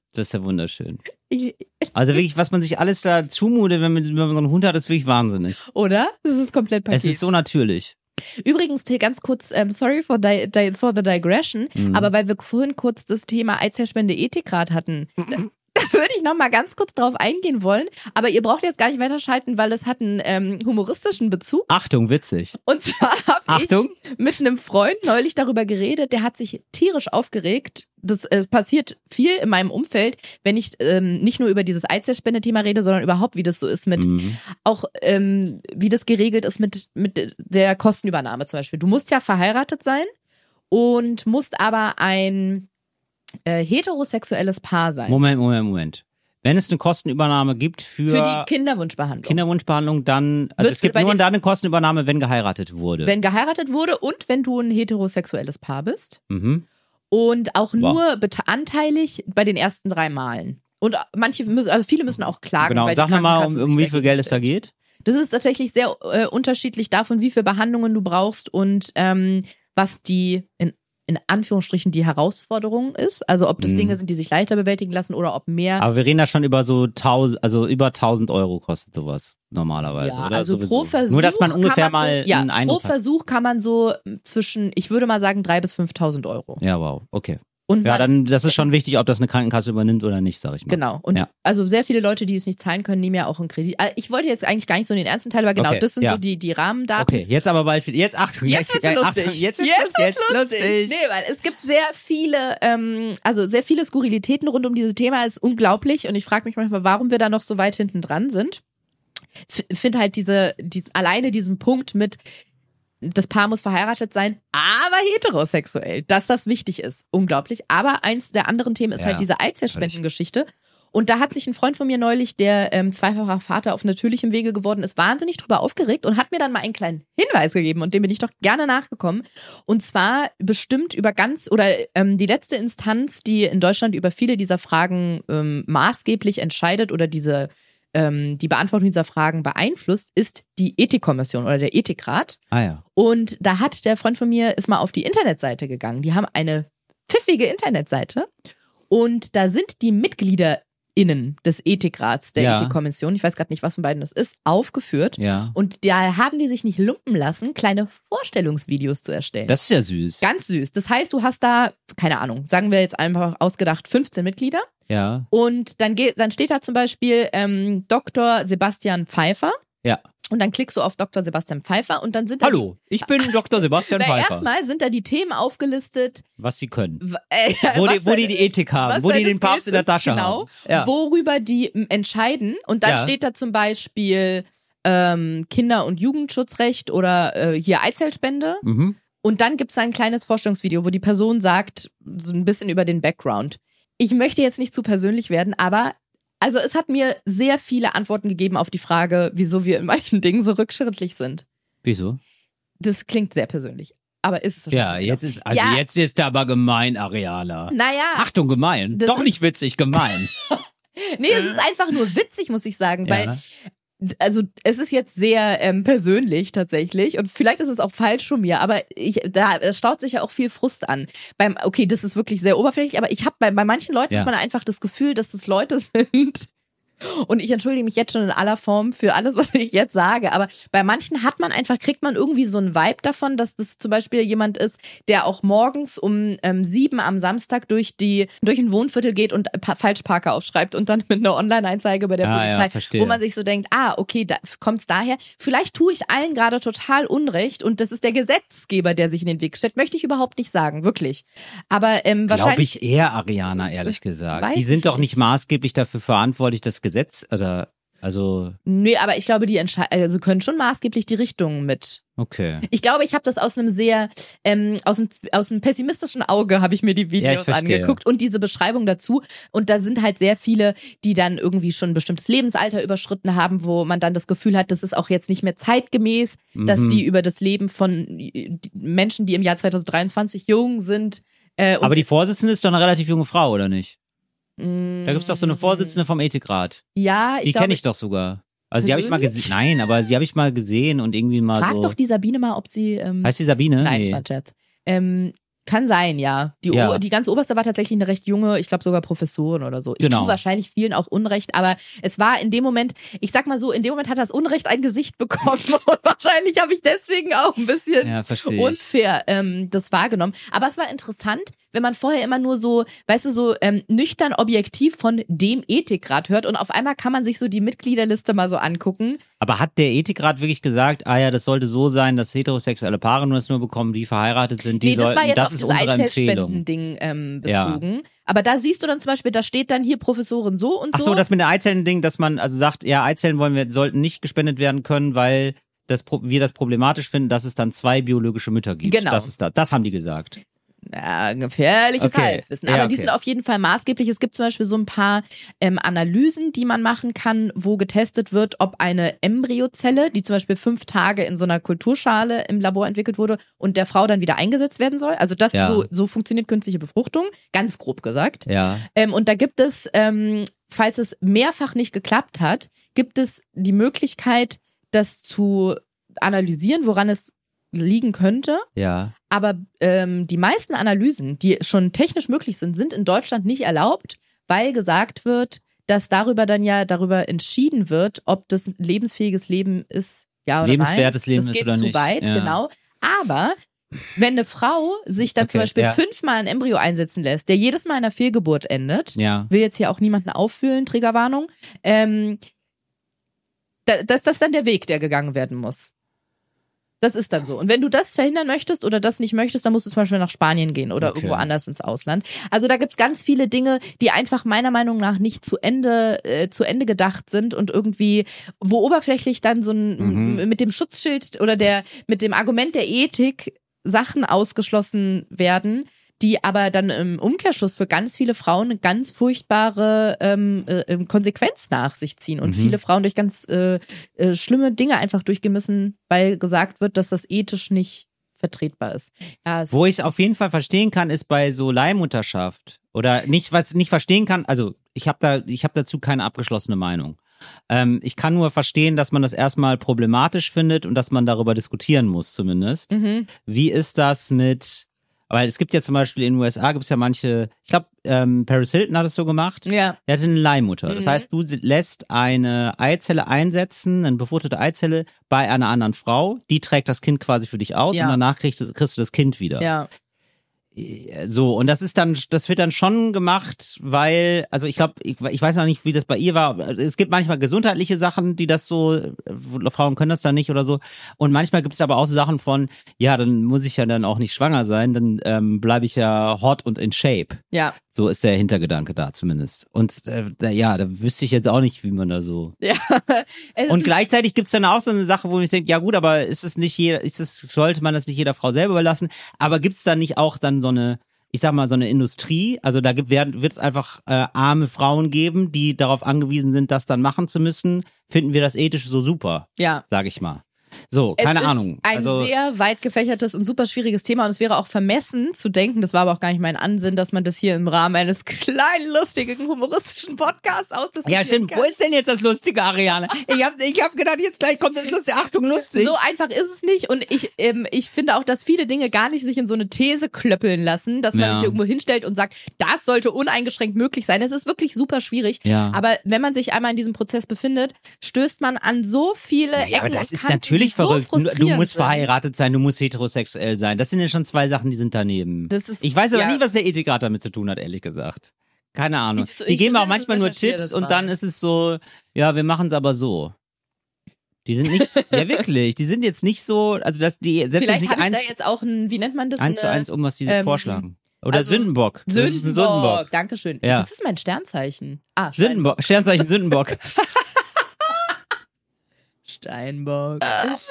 Speaker 3: Das ist ja wunderschön.
Speaker 2: Ich,
Speaker 3: Also wirklich, was man sich alles da zumutet, wenn man so einen Hund hat, ist wirklich wahnsinnig.
Speaker 2: oder? Das ist komplett Paket.
Speaker 3: Es ist so natürlich.
Speaker 2: Übrigens, Till, ganz kurz, sorry for the digression, aber weil wir vorhin kurz das Thema Eizellspende Ethikrat hatten, da würde ich noch mal ganz kurz drauf eingehen wollen, aber ihr braucht jetzt gar nicht weiterschalten, weil es hat einen humoristischen Bezug.
Speaker 3: Achtung, witzig.
Speaker 2: Und zwar habe ich
Speaker 3: Achtung.
Speaker 2: mit einem Freund neulich darüber geredet, der hat sich tierisch aufgeregt. Das passiert viel in meinem Umfeld, wenn ich nicht nur über dieses Eizellspende-Thema rede, sondern überhaupt, wie das so ist mit, auch wie das geregelt ist mit der Kostenübernahme zum Beispiel. Du musst ja verheiratet sein und musst aber ein heterosexuelles Paar sein.
Speaker 3: Moment. Wenn es eine Kostenübernahme gibt
Speaker 2: Für die
Speaker 3: Kinderwunschbehandlung, dann, also es gibt nur da eine Kostenübernahme, wenn geheiratet wurde.
Speaker 2: Wenn geheiratet wurde und wenn du ein heterosexuelles Paar bist.
Speaker 3: Mhm.
Speaker 2: Und auch nur anteilig bei den ersten 3 Malen. Und viele müssen auch klagen.
Speaker 3: Genau,
Speaker 2: weil
Speaker 3: sag
Speaker 2: die
Speaker 3: mir mal,
Speaker 2: Krankenkasse
Speaker 3: um
Speaker 2: sich
Speaker 3: wie viel
Speaker 2: dagegen
Speaker 3: Geld es da
Speaker 2: stellt.
Speaker 3: geht.
Speaker 2: Das ist tatsächlich sehr unterschiedlich davon, wie viele Behandlungen du brauchst und was die in Anführungsstrichen die Herausforderung ist. Also ob das Dinge sind, die sich leichter bewältigen lassen oder ob mehr.
Speaker 3: Aber wir reden da schon über so über 1.000 Euro kostet sowas normalerweise,
Speaker 2: Ja,
Speaker 3: oder?
Speaker 2: also
Speaker 3: Sowieso.
Speaker 2: pro Versuch
Speaker 3: Nur, dass man ungefähr
Speaker 2: kann man
Speaker 3: mal
Speaker 2: so,
Speaker 3: einen Eindruck
Speaker 2: pro Versuch kann man so zwischen, ich würde mal sagen, 3.000 bis 5.000 Euro.
Speaker 3: hat. Ja, wow, okay.
Speaker 2: Und
Speaker 3: Ja,
Speaker 2: man,
Speaker 3: dann, das ist schon wichtig, ob das eine Krankenkasse übernimmt oder nicht, sag ich mal.
Speaker 2: Genau. Und
Speaker 3: Ja.
Speaker 2: also sehr viele Leute, die es nicht zahlen können, nehmen ja auch einen Kredit. Ich wollte jetzt eigentlich gar nicht so in den ernsten Teil, aber genau,
Speaker 3: Okay,
Speaker 2: das sind
Speaker 3: ja.
Speaker 2: so die Rahmendaten.
Speaker 3: Okay, jetzt aber bald, Achtung,
Speaker 2: Jetzt wird's lustig.
Speaker 3: Achtung, jetzt wird's lustig.
Speaker 2: Nee, weil es gibt sehr viele, sehr viele Skurrilitäten rund um dieses Thema. Es ist unglaublich und ich frage mich manchmal, warum wir da noch so weit hinten dran sind. Finde halt alleine diesen Punkt mit, das Paar muss verheiratet sein, aber heterosexuell, dass das wichtig ist. Unglaublich. Aber eins der anderen Themen ist
Speaker 3: Ja,
Speaker 2: halt diese Eizellspendengeschichte. Und da hat sich ein Freund von mir neulich, der zweifacher Vater auf natürlichem Wege geworden ist, wahnsinnig drüber aufgeregt und hat mir dann mal einen kleinen Hinweis gegeben und dem bin ich doch gerne nachgekommen. Und zwar bestimmt über die letzte Instanz, die in Deutschland über viele dieser Fragen maßgeblich entscheidet oder die Beantwortung dieser Fragen beeinflusst, ist die Ethikkommission oder der Ethikrat.
Speaker 3: Ah ja.
Speaker 2: Und da hat der Freund von mir ist mal auf die Internetseite gegangen. Die haben eine pfiffige Internetseite und da sind die MitgliederInnen des Ethikrats, der Ethikkommission, ich weiß gerade nicht, was von beiden das ist, aufgeführt.
Speaker 3: Ja.
Speaker 2: Und da haben die sich nicht lumpen lassen, kleine Vorstellungsvideos zu erstellen.
Speaker 3: Das ist ja süß.
Speaker 2: Ganz süß. Das heißt, du hast da, keine Ahnung, sagen wir jetzt einfach ausgedacht, 15 Mitglieder.
Speaker 3: Ja.
Speaker 2: Und dann steht da zum Beispiel Dr. Sebastian Pfeiffer.
Speaker 3: Ja.
Speaker 2: Und dann klickst du auf Dr. Sebastian Pfeiffer und dann sind da
Speaker 3: Hallo, ich bin Dr. Sebastian Pfeiffer.
Speaker 2: erstmal sind da die Themen aufgelistet,
Speaker 3: Was sie können.
Speaker 2: wo
Speaker 3: Wo die Ethik haben, wo die den Papst in der Tasche
Speaker 2: genau,
Speaker 3: haben. Ja.
Speaker 2: worüber die entscheiden. Und dann
Speaker 3: Ja.
Speaker 2: steht da zum Beispiel Kinder- und Jugendschutzrecht oder hier Eizellspende.
Speaker 3: Mhm.
Speaker 2: Und dann gibt es ein kleines Vorstellungsvideo, wo die Person sagt, so ein bisschen über den Background. Ich möchte jetzt nicht zu persönlich werden, aber also es hat mir sehr viele Antworten gegeben auf die Frage, wieso wir in manchen Dingen so rückschrittlich sind.
Speaker 3: Wieso?
Speaker 2: Das klingt sehr persönlich, aber ist es
Speaker 3: Ja,
Speaker 2: wahrscheinlich
Speaker 3: jetzt ist aber gemein, Ariana.
Speaker 2: Naja,
Speaker 3: Achtung, gemein.
Speaker 2: Das
Speaker 3: Doch
Speaker 2: ist-
Speaker 3: nicht witzig, gemein.
Speaker 2: nee, es ist einfach nur witzig, muss ich sagen, weil
Speaker 3: Ja.
Speaker 2: also es ist jetzt sehr persönlich tatsächlich und vielleicht ist es auch falsch von mir, aber es staut sich ja auch viel Frust an. Okay, das ist wirklich sehr oberflächlich, aber ich habe bei manchen Leuten
Speaker 3: Ja.
Speaker 2: hat man einfach das Gefühl, dass das Leute sind. Und ich entschuldige mich jetzt schon in aller Form für alles, was ich jetzt sage, aber bei manchen kriegt man irgendwie so einen Vibe davon, dass das zum Beispiel jemand ist, der auch morgens um 7 am Samstag durch ein Wohnviertel geht und Falschparker aufschreibt und dann mit einer Online-Einzeige bei der Polizei,
Speaker 3: verstehe.
Speaker 2: wo man sich so denkt, okay, da kommt's daher. Vielleicht tue ich allen gerade total Unrecht und das ist der Gesetzgeber, der sich in den Weg stellt. Möchte ich überhaupt nicht sagen, wirklich. Aber
Speaker 3: Glaube
Speaker 2: wahrscheinlich...
Speaker 3: ich eher, Ariana, ehrlich gesagt.
Speaker 2: Weiß
Speaker 3: Die sind
Speaker 2: ich
Speaker 3: doch nicht
Speaker 2: nicht.
Speaker 3: maßgeblich dafür verantwortlich, das Gesetz oder also
Speaker 2: Nee, aber ich glaube, die können schon maßgeblich die Richtungen mit.
Speaker 3: okay.
Speaker 2: Ich glaube, ich habe das aus einem sehr, aus einem pessimistischen Auge habe ich mir die Videos
Speaker 3: verstehe.
Speaker 2: angeguckt und diese Beschreibung dazu. Und da sind halt sehr viele, die dann irgendwie schon ein bestimmtes Lebensalter überschritten haben, wo man dann das Gefühl hat, das ist auch jetzt nicht mehr zeitgemäß, dass die über das Leben von Menschen, die im Jahr 2023 jung sind.
Speaker 3: Aber die Vorsitzende ist doch eine relativ junge Frau, oder nicht? Da gibt's doch so eine Vorsitzende vom Ethikrat.
Speaker 2: Ja,
Speaker 3: Die kenne ich doch sogar. Also die habe ich mal
Speaker 2: Persönlich?
Speaker 3: gesehen. Nein, aber die habe ich mal gesehen und irgendwie mal
Speaker 2: Frag
Speaker 3: so.
Speaker 2: doch die Sabine mal, ob sie.
Speaker 3: Heißt die Sabine?
Speaker 2: Nein,
Speaker 3: Nee.
Speaker 2: das war ein Scherz. Kann sein, ja. Die ganz oberste war tatsächlich eine recht junge, ich glaube sogar Professorin oder so. Ich tue wahrscheinlich vielen auch Unrecht, aber es war in dem Moment, ich sag mal so, in dem Moment hat das Unrecht ein Gesicht bekommen und wahrscheinlich habe ich deswegen auch ein bisschen unfair das wahrgenommen. Aber es war interessant, wenn man vorher immer nur so, weißt du, so nüchtern objektiv von dem Ethikrat hört und auf einmal kann man sich so die Mitgliederliste mal so angucken.
Speaker 3: Aber hat der Ethikrat wirklich gesagt, das sollte so sein, dass heterosexuelle Paare nur das nur bekommen, die verheiratet sind, die sollten, das ist unsere Empfehlung.
Speaker 2: Eizellspenden-Ding bezogen. Ja. Aber da siehst du dann zum Beispiel, da steht dann hier Professorin so und so.
Speaker 3: Ach so, das mit der Eizellen-Ding, dass man also sagt, Eizellen sollten nicht gespendet werden können, weil wir das problematisch finden, dass es dann 2 biologische Mütter gibt.
Speaker 2: Genau.
Speaker 3: Das haben die gesagt.
Speaker 2: Ja, gefährliches Halbwissen. Aber die sind auf jeden Fall maßgeblich. Es gibt zum Beispiel so ein paar Analysen, die man machen kann, wo getestet wird, ob eine Embryozelle, die zum Beispiel 5 Tage in so einer Kulturschale im Labor entwickelt wurde und der Frau dann wieder eingesetzt werden soll. Also so funktioniert künstliche Befruchtung, ganz grob gesagt.
Speaker 3: Ja.
Speaker 2: Und da gibt es, falls es mehrfach nicht geklappt hat, gibt es die Möglichkeit, das zu analysieren, woran es liegen könnte. Ja. Aber die meisten Analysen, die schon technisch möglich sind, sind in Deutschland nicht erlaubt, weil gesagt wird, dass darüber entschieden wird, ob das lebensfähiges Leben ist, ja oder
Speaker 3: lebenswertes
Speaker 2: nein.
Speaker 3: Leben ist oder nicht.
Speaker 2: Das geht zu weit, genau. Aber wenn eine Frau sich dann zum Beispiel 5-mal ein Embryo einsetzen lässt, der jedes Mal in einer Fehlgeburt endet, will jetzt hier auch niemanden auffühlen, Triggerwarnung, dass das dann der Weg, der gegangen werden muss. Das ist dann so. Und wenn du das verhindern möchtest oder das nicht möchtest, dann musst du zum Beispiel nach Spanien gehen oder irgendwo anders ins Ausland. Also da gibt's ganz viele Dinge, die einfach meiner Meinung nach nicht zu Ende gedacht sind und irgendwie, wo oberflächlich dann so mit dem Schutzschild oder mit dem Argument der Ethik Sachen ausgeschlossen werden, die aber dann im Umkehrschluss für ganz viele Frauen eine ganz furchtbare Konsequenz nach sich ziehen und viele Frauen durch ganz schlimme Dinge einfach durchgehen müssen, weil gesagt wird, dass das ethisch nicht vertretbar ist. Ja,
Speaker 3: wo ich es auf jeden Fall verstehen kann, ist bei so Leihmutterschaft oder nicht, was ich nicht verstehen kann, also ich habe dazu keine abgeschlossene Meinung. Ich kann nur verstehen, dass man das erstmal problematisch findet und dass man darüber diskutieren muss zumindest. Wie ist das mit... Weil es gibt ja zum Beispiel in den USA gibt es ja manche, ich glaube, Paris Hilton hat es so gemacht. Ja. Er hatte eine Leihmutter. Das heißt, du lässt eine Eizelle einsetzen, eine befruchtete Eizelle bei einer anderen Frau. Die trägt das Kind quasi für dich aus und danach kriegst du das Kind wieder. Ja. So, und das wird dann schon gemacht, weil, also ich glaube, ich weiß noch nicht, wie das bei ihr war. Es gibt manchmal gesundheitliche Sachen, die das so, Frauen können das dann nicht oder so. Und manchmal gibt es aber auch so Sachen von, ja, dann muss ich ja dann auch nicht schwanger sein, dann bleibe ich ja hot und in shape. Ja. So ist der Hintergedanke da zumindest. Und da wüsste ich jetzt auch nicht, wie man da so. Ja. Und gleichzeitig gibt's dann auch so eine Sache, wo ich denke, ja gut, aber sollte man das nicht jeder Frau selber überlassen? Aber gibt's da nicht auch dann so eine, ich sag mal, so eine Industrie? Also da wird es einfach arme Frauen geben, die darauf angewiesen sind, das dann machen zu müssen. Finden wir das ethisch so super? Ja. Sag ich mal. So, keine Ahnung.
Speaker 2: Es ist ein sehr weit gefächertes und super schwieriges Thema und es wäre auch vermessen zu denken, das war aber auch gar nicht mein Ansinn, dass man das hier im Rahmen eines kleinen, lustigen, humoristischen Podcasts ausdiskutieren
Speaker 3: Ja, stimmt.
Speaker 2: kann.
Speaker 3: Wo ist denn jetzt das Lustige, Ariane? Ich hab gedacht, jetzt gleich kommt das Lustige. Achtung, lustig.
Speaker 2: So einfach ist es nicht und ich finde auch, dass viele Dinge gar nicht sich in so eine These klöppeln lassen, dass man sich irgendwo hinstellt und sagt, das sollte uneingeschränkt möglich sein. Es ist wirklich super schwierig. Ja. Aber wenn man sich einmal in diesem Prozess befindet, stößt man an so viele Ecken
Speaker 3: aber das
Speaker 2: und
Speaker 3: ist natürlich verrückt. Du musst verheiratet sein, du musst heterosexuell sein. Das sind ja schon 2 Sachen, die sind daneben. Ich weiß aber nie, was der Ethikrat damit zu tun hat, ehrlich gesagt. Keine Ahnung. Die geben auch manchmal nur Tipps und dann ist es so, ja, wir machen es aber so. Die sind nicht, ja wirklich, die sind jetzt nicht so, also die setzen
Speaker 2: vielleicht
Speaker 3: sich
Speaker 2: habe ich da jetzt auch wie nennt man das?
Speaker 3: 1:1 was die vorschlagen. Oder
Speaker 2: also
Speaker 3: Sündenbock.
Speaker 2: Sündenbock, dankeschön. Ja. Das ist mein Sternzeichen.
Speaker 3: Sündenbock, Sternzeichen Sündenbock.
Speaker 2: Steinbock.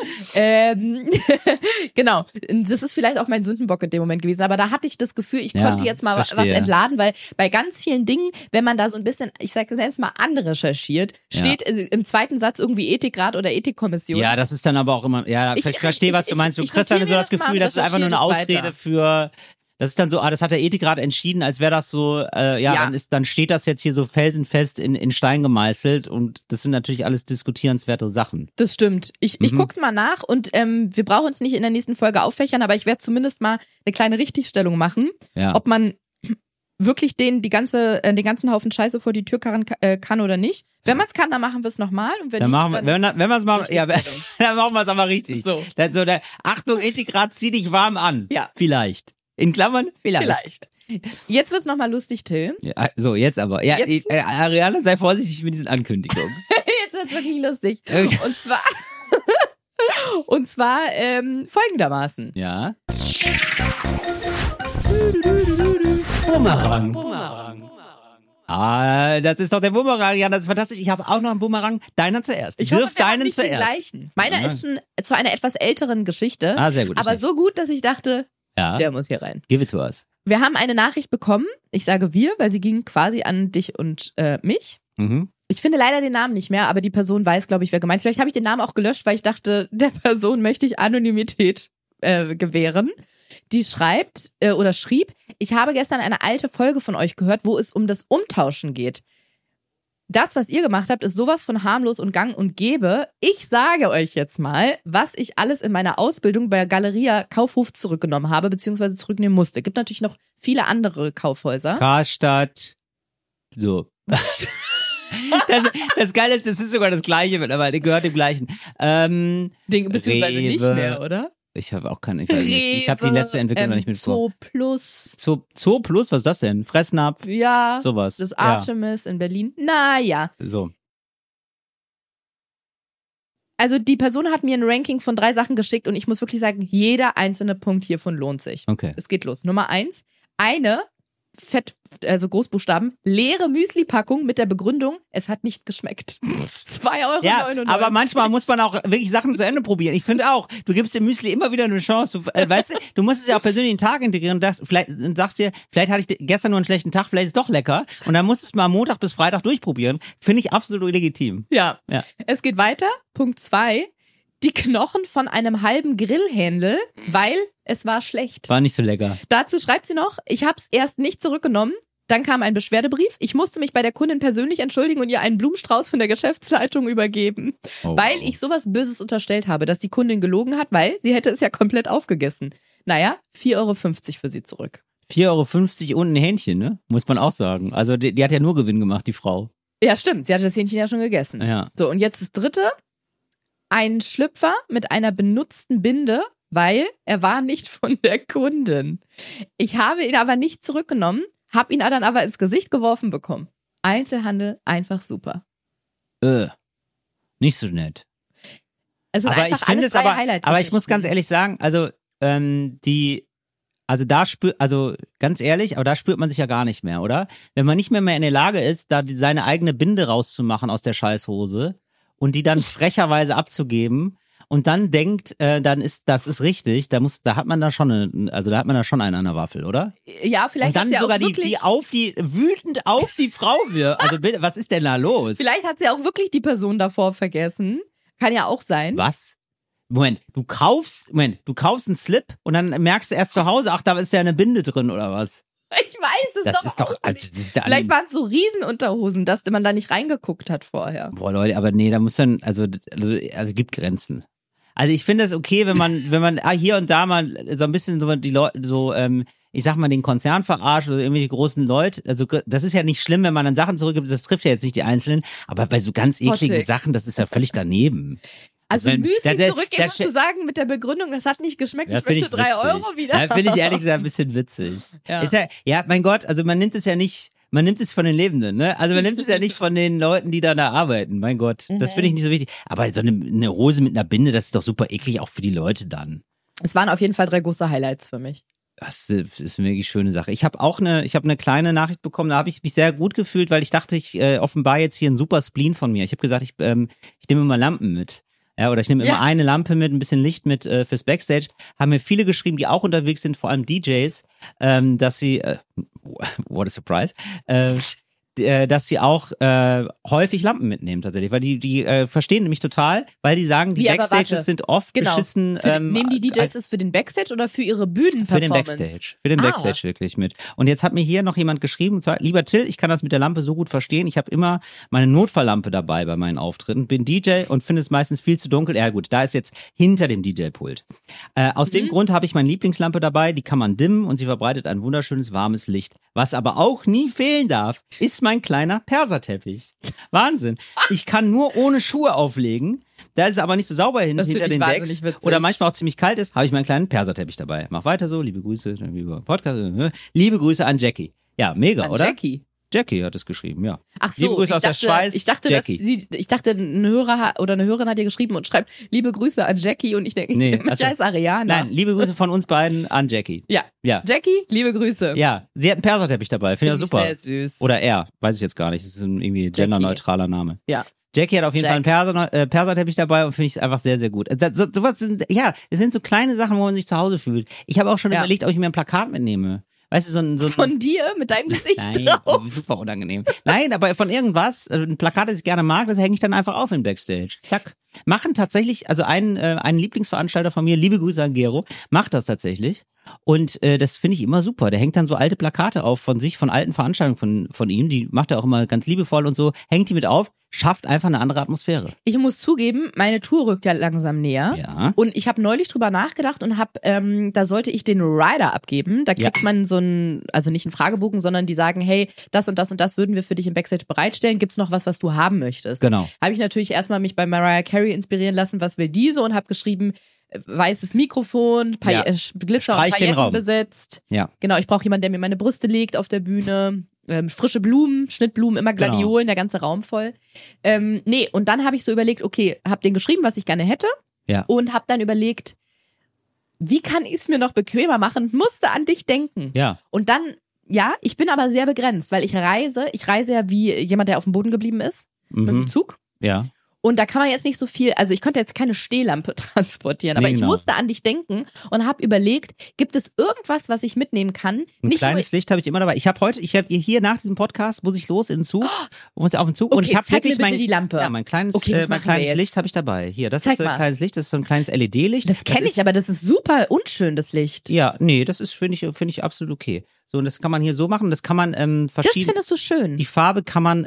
Speaker 2: Genau. Das ist vielleicht auch mein Sündenbock in dem Moment gewesen. Aber da hatte ich das Gefühl, ich konnte jetzt mal was entladen, weil bei ganz vielen Dingen, wenn man da so ein bisschen, ich sage jetzt mal, anrecherchiert, steht im zweiten Satz irgendwie Ethikrat oder Ethikkommission.
Speaker 3: Ja, das ist dann aber auch immer, ich verstehe, was du meinst. Du kriegst dann so das Gefühl, das ist einfach nur eine Ausrede für Das ist dann so, das hat der Ethikrat entschieden, als wäre das so, dann steht das jetzt hier so felsenfest in Stein gemeißelt und das sind natürlich alles diskutierenswerte Sachen.
Speaker 2: Das stimmt. Ich guck's mal nach und wir brauchen uns nicht in der nächsten Folge auffächern, aber ich werde zumindest mal eine kleine Richtigstellung machen, ob man wirklich den ganzen Haufen Scheiße vor die Tür karren kann oder nicht. Wenn man es kann, dann machen wir es nochmal. Und wenn wir es machen, dann machen wir es aber richtig. So. Achtung, Ethikrat, zieh dich warm an. Ja.
Speaker 3: Vielleicht. In Klammern, vielleicht.
Speaker 2: Jetzt wird's nochmal lustig, Till.
Speaker 3: Ja, so, jetzt aber. Ja, Ariane, sei vorsichtig mit diesen Ankündigungen.
Speaker 2: Jetzt wird's wirklich lustig. Und zwar folgendermaßen.
Speaker 3: Ja.
Speaker 1: Bumerang.
Speaker 3: Das ist doch der Bumerang. Ja, das ist fantastisch. Ich habe auch noch einen Bumerang. Deiner zuerst.
Speaker 2: Ich hoffe, wir haben nicht den gleichen. Meiner ist schon zu einer etwas älteren Geschichte.
Speaker 3: Sehr gut.
Speaker 2: Aber so gut, dass ich dachte, der muss hier rein.
Speaker 3: Give it to us.
Speaker 2: Wir haben eine Nachricht bekommen. Ich sage wir, weil sie ging quasi an dich und mich.
Speaker 3: Mhm.
Speaker 2: Ich finde leider den Namen nicht mehr, aber die Person weiß, glaube ich, wer gemeint ist. Vielleicht habe ich den Namen auch gelöscht, weil ich dachte, der Person möchte ich Anonymität gewähren. Die schreibt oder schrieb, ich habe gestern eine alte Folge von euch gehört, wo es um das Umtauschen geht. Das, was ihr gemacht habt, ist sowas von harmlos und gang und gäbe. Ich sage euch jetzt mal, was ich alles in meiner Ausbildung bei Galeria Kaufhof zurückgenommen habe, beziehungsweise zurücknehmen musste. Gibt natürlich noch viele andere Kaufhäuser.
Speaker 3: Karstadt. So. Das Geile ist, es ist sogar das Gleiche mittlerweile, gehört dem Gleichen.
Speaker 2: Beziehungsweise
Speaker 3: Rewe.
Speaker 2: Nicht mehr, oder?
Speaker 3: Ich habe auch keine, ich weiß nicht. Ich habe die letzte Entwicklung noch nicht mitbekommen.
Speaker 2: Zooplus.
Speaker 3: Zooplus, was ist das denn? Fressnapf?
Speaker 2: Ja.
Speaker 3: Sowas.
Speaker 2: Das Artemis in Berlin. Naja.
Speaker 3: So.
Speaker 2: Also die Person hat mir ein Ranking von 3 Sachen geschickt und ich muss wirklich sagen, jeder einzelne Punkt hiervon lohnt sich.
Speaker 3: Okay.
Speaker 2: Es geht los. Nummer 1, eine Großbuchstaben, leere Müsli-Packung mit der Begründung, es hat nicht geschmeckt. 2,99 €.
Speaker 3: Ja, aber manchmal muss man auch wirklich Sachen zu Ende probieren. Ich finde auch, du gibst dem Müsli immer wieder eine Chance. Weißt du, du musst es ja auch persönlich in den Tag integrieren und sagst dir, vielleicht hatte ich gestern nur einen schlechten Tag, vielleicht ist es doch lecker. Und dann musst du es mal Montag bis Freitag durchprobieren. Finde ich absolut legitim.
Speaker 2: Ja. Es geht weiter. Punkt 2. Die Knochen von einem halben Grillhändel, weil es war schlecht.
Speaker 3: War nicht so lecker.
Speaker 2: Dazu schreibt sie noch, ich habe es erst nicht zurückgenommen. Dann kam ein Beschwerdebrief. Ich musste mich bei der Kundin persönlich entschuldigen und ihr einen Blumenstrauß von der Geschäftsleitung übergeben. Weil ich sowas Böses unterstellt habe, dass die Kundin gelogen hat, weil sie hätte es ja komplett aufgegessen. Naja, 4,50 € für sie zurück.
Speaker 3: 4,50 € und ein Hähnchen, ne? Muss man auch sagen. Also die hat ja nur Gewinn gemacht, die Frau.
Speaker 2: Ja, stimmt. Sie hatte das Hähnchen ja schon gegessen.
Speaker 3: Ja.
Speaker 2: So, und jetzt das 3. Ein Schlüpfer mit einer benutzten Binde, weil er war nicht von der Kundin. Ich habe ihn aber nicht zurückgenommen, habe ihn dann aber ins Gesicht geworfen bekommen. Einzelhandel, einfach super.
Speaker 3: Nicht so nett.
Speaker 2: Es sind
Speaker 3: aber
Speaker 2: einfach
Speaker 3: ich finde es aber ich muss ganz ehrlich sagen, also ganz ehrlich, aber da spürt man sich ja gar nicht mehr, oder? Wenn man nicht mehr in der Lage ist, da seine eigene Binde rauszumachen aus der Scheißhose und die dann frecherweise abzugeben und dann denkt, das ist richtig, da hat man da schon einen an der Waffel, oder?
Speaker 2: Ja, vielleicht
Speaker 3: und dann
Speaker 2: hat sie
Speaker 3: sogar
Speaker 2: auch wirklich
Speaker 3: wütend auf die Frau wirft. Also bitte, was ist denn da los?
Speaker 2: Vielleicht hat sie auch wirklich die Person davor vergessen. Kann ja auch sein.
Speaker 3: Was? Moment, du kaufst einen Slip und dann merkst du erst zu Hause, ach, da ist ja eine Binde drin oder was?
Speaker 2: Ich weiß es doch auch nicht. Vielleicht waren es so Riesenunterhosen, dass man da nicht reingeguckt hat vorher.
Speaker 3: Boah, Leute, aber nee, da muss dann, also gibt Grenzen. Also ich finde es okay, wenn man hier und da mal so ein bisschen so die Leute, so, ich sag mal, den Konzern verarscht oder irgendwelche großen Leute. Also das ist ja nicht schlimm, wenn man dann Sachen zurückgibt, das trifft ja jetzt nicht die Einzelnen, aber bei so ganz ekligen Sachen, das ist ja völlig daneben.
Speaker 2: Also Müsli zurückgeben und zu sagen mit der Begründung, das hat nicht geschmeckt, ich möchte 3 € wieder.
Speaker 3: Ja, finde ich ehrlich gesagt ein bisschen witzig. Ja. Ist ja, mein Gott, also man nimmt es von den Lebenden, ne? Also man nimmt es ja nicht von den Leuten, die da arbeiten, mein Gott. Das finde ich nicht so wichtig. Aber so eine Hose mit einer Binde, das ist doch super eklig, auch für die Leute dann.
Speaker 2: Es waren auf jeden Fall 3 große Highlights für mich.
Speaker 3: Das ist eine wirklich schöne Sache. Ich habe eine kleine Nachricht bekommen, da habe ich mich sehr gut gefühlt, weil ich dachte, ich offenbar jetzt hier ein super Spleen von mir. Ich habe gesagt, ich nehme immer Lampen mit. Ja, oder ich nehme immer eine Lampe mit, ein bisschen Licht mit fürs Backstage. Haben mir viele geschrieben, die auch unterwegs sind, vor allem DJs, dass sie, what a surprise, dass sie auch häufig Lampen mitnehmen tatsächlich, weil die verstehen nämlich total, weil die sagen, die Backstages sind oft beschissen.
Speaker 2: Nehmen die DJs das für den Backstage oder für ihre Bühnenperformance?
Speaker 3: Für den Backstage wirklich mit. Und jetzt hat mir hier noch jemand geschrieben, und zwar, lieber Till, ich kann das mit der Lampe so gut verstehen, ich habe immer meine Notfalllampe dabei bei meinen Auftritten, bin DJ und finde es meistens viel zu dunkel. Ja gut, da ist jetzt hinter dem DJ-Pult. Aus dem Grund habe ich meine Lieblingslampe dabei, die kann man dimmen und sie verbreitet ein wunderschönes warmes Licht. Was aber auch nie fehlen darf, ist mein kleiner Perserteppich. Wahnsinn. Ich kann nur ohne Schuhe auflegen. Da ist es aber nicht so sauber hinter den Decks oder manchmal auch ziemlich kalt ist, habe ich meinen kleinen Perserteppich dabei. Mach weiter so, liebe Grüße, über Podcast, liebe Grüße an Jackie. Ja, mega, oder? Jackie hat es geschrieben, ja.
Speaker 2: Ach so,
Speaker 3: liebe Grüße aus der Schweiz,
Speaker 2: ich dachte, ein Hörer oder eine Hörerin hat dir geschrieben und schreibt, liebe Grüße an Jackie und ich denke, ja, ist Ariana.
Speaker 3: Nein, liebe Grüße von uns beiden an Jackie.
Speaker 2: Ja. Jackie, liebe Grüße.
Speaker 3: Ja, sie hat einen Perserteppich dabei, finde ich super.
Speaker 2: Sehr süß.
Speaker 3: Oder er, weiß ich jetzt gar nicht, das ist ein irgendwie genderneutraler Name.
Speaker 2: Ja.
Speaker 3: Jackie hat auf jeden Fall einen Perserteppich dabei und finde ich es einfach sehr, sehr gut. Es sind so kleine Sachen, wo man sich zu Hause fühlt. Ich habe auch schon überlegt, ob ich mir ein Plakat mitnehme. Weißt du, so ein
Speaker 2: von dir mit deinem Gesicht drauf.
Speaker 3: Super unangenehm. Nein, aber von irgendwas, ein Plakat, das ich gerne mag, das hänge ich dann einfach auf in Backstage. Zack. Machen tatsächlich, also ein Lieblingsveranstalter von mir, liebe Grüße an Gero, macht das tatsächlich. Und das finde ich immer super. Der hängt dann so alte Plakate auf von sich, von alten Veranstaltungen von ihm. Die macht er auch immer ganz liebevoll und so. Hängt die mit auf, schafft einfach eine andere Atmosphäre.
Speaker 2: Ich muss zugeben, meine Tour rückt ja langsam näher.
Speaker 3: Ja.
Speaker 2: Und ich habe neulich drüber nachgedacht und da sollte ich den Rider abgeben. Da kriegt man so also nicht einen Fragebogen, sondern die sagen, hey, das und das und das würden wir für dich im Backstage bereitstellen. Gibt's noch was du haben möchtest?
Speaker 3: Genau.
Speaker 2: Habe ich natürlich erstmal mich bei Mariah Carey inspirieren lassen, was will die so, und habe geschrieben, weißes Mikrofon, Glitzer und Pailletten besetzt.
Speaker 3: Ja.
Speaker 2: Genau, ich brauche jemanden, der mir meine Brüste legt auf der Bühne. Frische Blumen, Schnittblumen, immer Gladiolen, der ganze Raum voll. Und dann habe ich so überlegt, okay, habe den geschrieben, was ich gerne hätte.
Speaker 3: Ja.
Speaker 2: Und habe dann überlegt, wie kann ich es mir noch bequemer machen? Musste an dich denken.
Speaker 3: Ja.
Speaker 2: Und dann, ich bin aber sehr begrenzt, weil ich reise ja wie jemand, der auf dem Boden geblieben ist, mit dem Zug.
Speaker 3: Ja.
Speaker 2: Und da kann man jetzt nicht so viel, also ich konnte jetzt keine Stehlampe transportieren, aber ich musste an dich denken und habe überlegt, gibt es irgendwas, was ich mitnehmen kann?
Speaker 3: Ein kleines Licht habe ich immer dabei. Ich habe hier nach diesem Podcast, muss ich los in den Zug, muss auf den Zug.
Speaker 2: Okay,
Speaker 3: und ich habe wirklich
Speaker 2: mir bitte die Lampe.
Speaker 3: Ja, mein kleines Licht habe ich dabei. Hier, das ist ein kleines Licht, das ist so ein kleines LED-Licht.
Speaker 2: Das kenne ich, aber das ist super unschön, das Licht.
Speaker 3: Ja, nee, das ist, finde ich absolut okay. So, und das kann man hier so machen, das kann man verschieden.
Speaker 2: Das findest du schön.
Speaker 3: Die Farbe kann man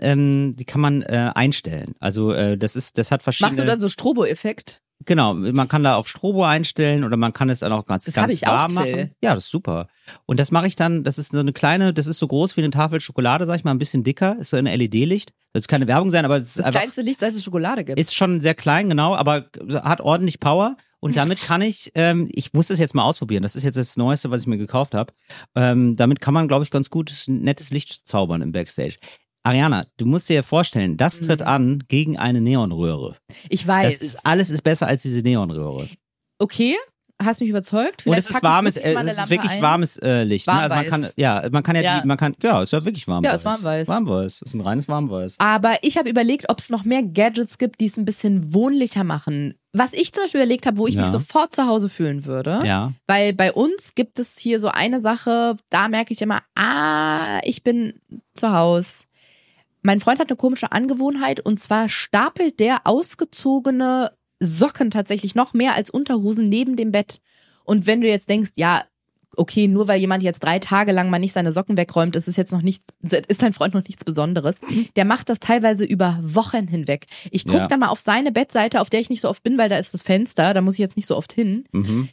Speaker 3: einstellen. Also das hat verschiedene.
Speaker 2: Machst du dann so Strobo-Effekt?
Speaker 3: Genau, man kann da auf Strobo einstellen oder man kann es dann auch ganz warm machen. Ja, das ist super. Und das mache ich dann, das ist so eine kleine, das ist so groß wie eine Tafel Schokolade, sag ich mal, ein bisschen dicker, ist so ein LED-Licht. Das kann keine Werbung sein, aber es ist
Speaker 2: das
Speaker 3: einfach,
Speaker 2: kleinste Licht, seit es Schokolade gibt.
Speaker 3: Ist schon sehr klein, genau, aber hat ordentlich Power. Und damit kann ich muss das jetzt mal ausprobieren. Das ist jetzt das Neueste, was ich mir gekauft habe. Damit kann man, glaube ich, ganz gut nettes Licht zaubern im Backstage. Ariana, du musst dir vorstellen, das tritt an gegen eine Neonröhre.
Speaker 2: Ich weiß.
Speaker 3: Alles ist besser als diese Neonröhre.
Speaker 2: Okay, hast mich überzeugt.
Speaker 3: Und es ist warmes, es ist wirklich warmes Licht. Ne? Also man kann ist ja wirklich warmweiß.
Speaker 2: Ja, ist warmweiß.
Speaker 3: Warmweiß, ist ein reines Warmweiß.
Speaker 2: Aber ich habe überlegt, ob es noch mehr Gadgets gibt, die es ein bisschen wohnlicher machen. Was ich zum Beispiel überlegt habe, wo ich mich sofort zu Hause fühlen würde, weil bei uns gibt es hier so eine Sache, da merke ich immer, ich bin zu Hause. Mein Freund hat eine komische Angewohnheit und zwar stapelt der ausgezogene Socken tatsächlich noch mehr als Unterhosen neben dem Bett. Und wenn du jetzt denkst, ja, okay, nur weil jemand jetzt 3 Tage lang mal nicht seine Socken wegräumt, ist dein Freund noch nichts Besonderes. Der macht das teilweise über Wochen hinweg. Ich gucke dann mal auf seine Bettseite, auf der ich nicht so oft bin, weil da ist das Fenster, da muss ich jetzt nicht so oft hin.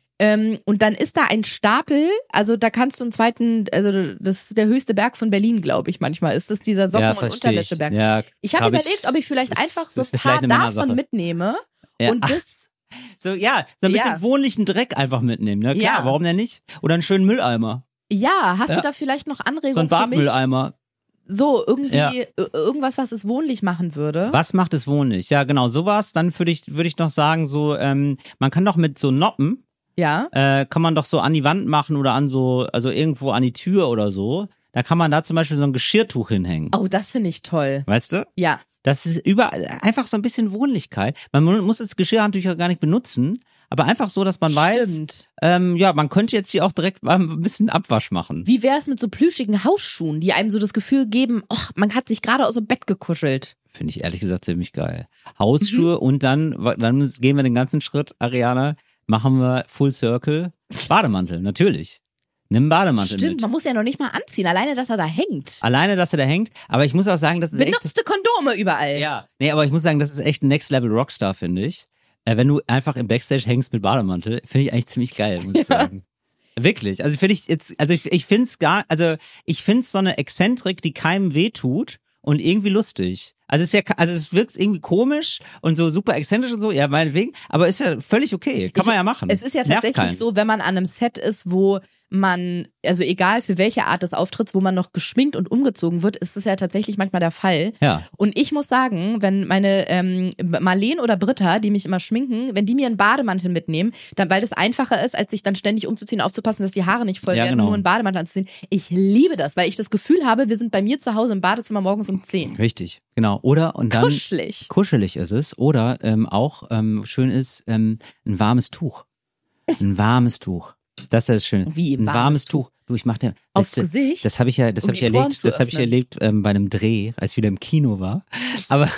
Speaker 2: Und dann ist da ein Stapel, also da kannst du einen zweiten, also das ist der höchste Berg von Berlin, glaube ich, manchmal ist das dieser Socken- und Unterwäscheberg.
Speaker 3: Ja,
Speaker 2: ich habe überlegt, ob ich vielleicht einfach so ein paar davon mitnehme und das
Speaker 3: so ein bisschen wohnlichen Dreck einfach mitnehmen, ne? Klar, warum denn nicht? Oder einen schönen Mülleimer.
Speaker 2: Ja, hast du da vielleicht noch Anregungen
Speaker 3: so ein Badmülleimer.
Speaker 2: So, irgendwie irgendwas, was es wohnlich machen würde.
Speaker 3: Was macht es wohnlich? Ja, genau, sowas. Dann würde ich noch sagen, so, man kann doch mit so Noppen, kann man doch so an die Wand machen oder also irgendwo an die Tür oder so. Da kann man da zum Beispiel so ein Geschirrtuch hinhängen.
Speaker 2: Oh, das finde ich toll.
Speaker 3: Weißt du?
Speaker 2: Ja.
Speaker 3: Das ist überall einfach so ein bisschen Wohnlichkeit. Man muss das Geschirrhandtücher gar nicht benutzen, Aber einfach so, dass man weiß,
Speaker 2: Stimmt.
Speaker 3: ja, man könnte jetzt hier auch direkt mal ein bisschen Abwasch machen.
Speaker 2: Wie wär's mit so plüschigen Hausschuhen, die einem so das Gefühl geben, ach, man hat sich gerade aus dem Bett gekuschelt.
Speaker 3: Finde ich ehrlich gesagt ziemlich geil. Hausschuhe und dann gehen wir den ganzen Schritt, Ariana, machen wir Full Circle. Bademantel, natürlich. Nimm einen Bademantel
Speaker 2: Stimmt,
Speaker 3: mit.
Speaker 2: man muss ja noch nicht mal anziehen, alleine, dass er da hängt.
Speaker 3: Alleine, dass er da hängt. Aber ich muss auch sagen, das ist echt...
Speaker 2: Benutzte Kondome überall.
Speaker 3: Ja, nee, aber ich muss sagen, das ist echt ein Next-Level Rockstar, finde ich. Wenn du einfach im Backstage hängst mit Bademantel, finde ich eigentlich ziemlich geil, muss ich sagen. Wirklich. Also finde ich jetzt, also ich finde es ich finde es so eine Exzentrik, die keinem wehtut und irgendwie lustig. Also es wirkt irgendwie komisch und so super exzentrisch und so, ja, meinetwegen, aber ist ja völlig okay. Kann man ja machen.
Speaker 2: Es ist ja
Speaker 3: Nervt
Speaker 2: tatsächlich
Speaker 3: keinen.
Speaker 2: so, wenn man an einem Set ist, wo man, also egal für welche Art des Auftritts, wo man noch geschminkt und umgezogen wird, ist es ja tatsächlich manchmal der Fall.
Speaker 3: Ja.
Speaker 2: Und ich muss sagen, wenn meine Marleen oder Britta, die mich immer schminken, wenn die mir einen Bademantel mitnehmen, dann, weil das einfacher ist, als sich dann ständig umzuziehen, aufzupassen, dass die Haare nicht voll
Speaker 3: Ja,
Speaker 2: werden,
Speaker 3: genau.
Speaker 2: nur einen Bademantel anzuziehen. Ich liebe das, weil ich das Gefühl habe, wir sind bei mir zu Hause im Badezimmer morgens um 10.
Speaker 3: Richtig, genau. Oder und dann
Speaker 2: Kuschelig.
Speaker 3: kuschelig ist es. Oder auch schön ist ein warmes Tuch. Ein warmes Tuch. Das ist schön.
Speaker 2: Wie,
Speaker 3: ein
Speaker 2: warmes
Speaker 3: warmes Tuch. Du, ich mach dir
Speaker 2: Aufs Gesicht?
Speaker 3: Das habe ich ja,
Speaker 2: Um die Poren zu
Speaker 3: das habe ich
Speaker 2: öffnen.
Speaker 3: erlebt bei einem Dreh, als ich wieder im Kino war. Aber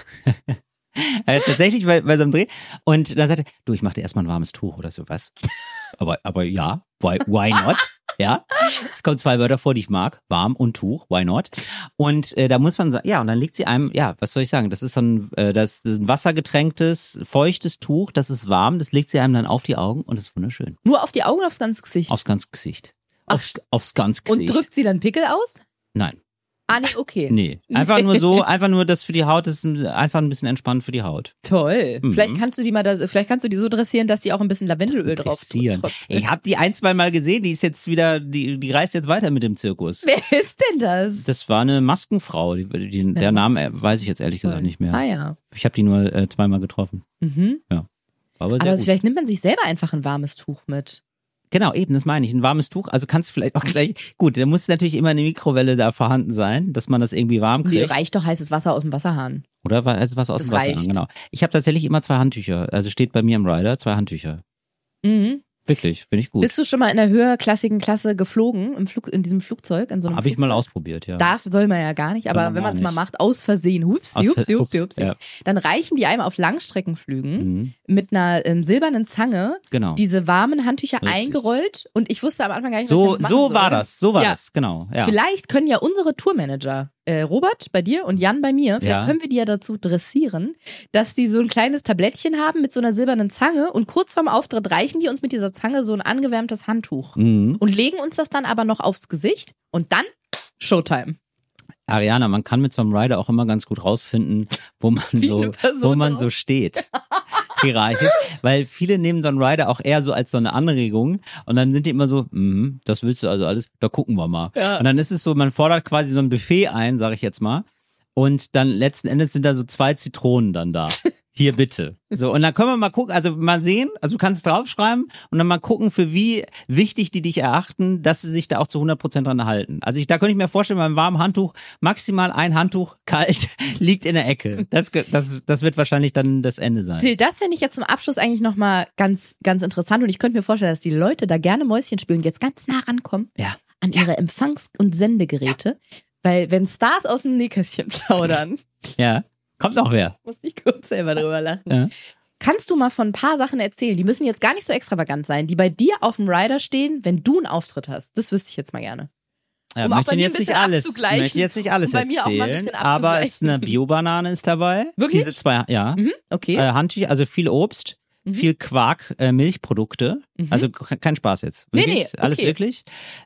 Speaker 3: tatsächlich bei so einem Dreh. Und dann sagte er, du, ich mach dir erstmal ein warmes Tuch oder so was. Aber ja, why not? Ja, es kommen 2 Wörter vor, die ich mag. Warm und Tuch, why not? Und da muss man sagen, ja, und dann legt sie einem, ja, was soll ich sagen, das ist so das ist ein wassergetränktes, feuchtes Tuch, das ist warm, das legt sie einem dann auf die Augen und ist wunderschön.
Speaker 2: Nur auf die Augen oder aufs ganze Gesicht?
Speaker 3: Aufs ganze Gesicht.
Speaker 2: Ach,
Speaker 3: Aufs ganze Gesicht.
Speaker 2: und drückt sie dann Pickel aus?
Speaker 3: Nein.
Speaker 2: Ah, nee, okay.
Speaker 3: Nee, einfach nur so, einfach nur das für die Haut, das ist einfach ein bisschen entspannt für die Haut.
Speaker 2: Toll.
Speaker 3: Mhm.
Speaker 2: Vielleicht kannst du die so dressieren, dass die auch ein bisschen Lavendelöl drauf
Speaker 3: Passieren.
Speaker 2: tropft.
Speaker 3: Ich habe die 1-2 Mal gesehen, die ist jetzt wieder, die reist jetzt weiter mit dem Zirkus.
Speaker 2: Wer ist denn das?
Speaker 3: Das war eine Maskenfrau, der Name weiß ich jetzt ehrlich gesagt nicht mehr.
Speaker 2: Ah ja.
Speaker 3: Ich habe die nur 2-mal getroffen.
Speaker 2: Mhm.
Speaker 3: Ja, war aber sehr
Speaker 2: Aber
Speaker 3: gut.
Speaker 2: vielleicht nimmt man sich selber einfach ein warmes Tuch mit.
Speaker 3: Genau, eben, das meine ich. Ein warmes Tuch, also kannst du vielleicht auch gleich, gut, da muss natürlich immer eine Mikrowelle da vorhanden sein, dass man das irgendwie warm
Speaker 2: Wie
Speaker 3: kriegt.
Speaker 2: reicht doch heißes Wasser aus dem Wasserhahn?
Speaker 3: Oder also was aus
Speaker 2: Das
Speaker 3: dem Wasser,
Speaker 2: reicht.
Speaker 3: genau. Ich habe tatsächlich immer 2 Handtücher, also steht bei mir im Rider 2 Handtücher.
Speaker 2: Mhm.
Speaker 3: Wirklich, finde ich gut.
Speaker 2: Bist du schon mal in der höherklassigen Klasse geflogen, in diesem Flugzeug? In so einem
Speaker 3: Habe ich mal
Speaker 2: Flugzeug?
Speaker 3: ausprobiert, ja.
Speaker 2: Darf, soll man ja gar nicht, aber
Speaker 3: Normal
Speaker 2: wenn man es mal
Speaker 3: nicht.
Speaker 2: macht, aus Versehen, hups,
Speaker 3: Ja.
Speaker 2: dann reichen die einem auf Langstreckenflügen
Speaker 3: Mhm.
Speaker 2: mit einer silbernen Zange
Speaker 3: Genau.
Speaker 2: diese warmen Handtücher
Speaker 3: Richtig.
Speaker 2: eingerollt und ich wusste am Anfang gar nicht, was ich
Speaker 3: So,
Speaker 2: damit machen
Speaker 3: so
Speaker 2: soll.
Speaker 3: war
Speaker 2: Ja.
Speaker 3: das, genau. Ja.
Speaker 2: Vielleicht können ja unsere Tourmanager, Robert bei dir und Jan bei mir, vielleicht
Speaker 3: Ja.
Speaker 2: können wir die ja dazu dressieren, dass die so ein kleines Tablettchen haben mit so einer silbernen Zange und kurz vorm Auftritt reichen die uns mit dieser Zange so ein angewärmtes Handtuch
Speaker 3: Mhm.
Speaker 2: und legen uns das dann aber noch aufs Gesicht und dann Showtime.
Speaker 3: Ariana, man kann mit so einem Rider auch immer ganz gut rausfinden, wo man
Speaker 2: Wie
Speaker 3: so,
Speaker 2: eine Person
Speaker 3: wo man
Speaker 2: drauf.
Speaker 3: so steht. Hierarchisch, weil viele nehmen so einen Rider auch eher so als so eine Anregung und dann sind die immer so, das willst du also alles, da gucken wir mal.
Speaker 2: Ja.
Speaker 3: Und dann ist es so, man fordert quasi so ein Buffet ein, sage ich jetzt mal, und dann letzten Endes sind da so 2 Zitronen dann da. Hier bitte. So, und dann können wir mal gucken, also mal sehen, also du kannst draufschreiben und dann mal gucken, für wie wichtig die dich erachten, dass sie sich da auch zu 100% dran halten. Also da könnte ich mir vorstellen, beim warmen Handtuch, maximal ein Handtuch kalt liegt in der Ecke. Das wird wahrscheinlich dann das Ende sein.
Speaker 2: Till, das finde ich jetzt zum Abschluss eigentlich nochmal ganz, ganz interessant und ich könnte mir vorstellen, dass die Leute da gerne Mäuschen spielen und jetzt ganz nah rankommen
Speaker 3: Ja.
Speaker 2: an ihre Empfangs- und Sendegeräte, weil wenn Stars aus dem Nähkästchen plaudern,
Speaker 3: Ja. Kommt noch wer.
Speaker 2: muss ich kurz selber drüber lachen.
Speaker 3: Ja.
Speaker 2: Kannst du mal von ein paar Sachen erzählen? Die müssen jetzt gar nicht so extravagant sein, die bei dir auf dem Rider stehen, wenn du einen Auftritt hast. Das wüsste ich jetzt mal gerne.
Speaker 3: Ja,
Speaker 2: Um auch
Speaker 3: möchte
Speaker 2: bei mir
Speaker 3: jetzt
Speaker 2: ein
Speaker 3: nicht
Speaker 2: bisschen
Speaker 3: alles,
Speaker 2: abzugleichen.
Speaker 3: möchte jetzt nicht alles
Speaker 2: Um bei mir auch mal ein
Speaker 3: erzählen,
Speaker 2: bisschen
Speaker 3: aber
Speaker 2: abzugleichen.
Speaker 3: es ist eine Biobanane ist dabei.
Speaker 2: Wirklich?
Speaker 3: Diese 2, ja.
Speaker 2: Mhm, okay.
Speaker 3: Handtücher, also viel Obst, viel Quark, Milchprodukte. Also kein Spaß jetzt.
Speaker 2: Nee,
Speaker 3: Wirklich,
Speaker 2: nee,
Speaker 3: alles
Speaker 2: okay.
Speaker 3: wirklich.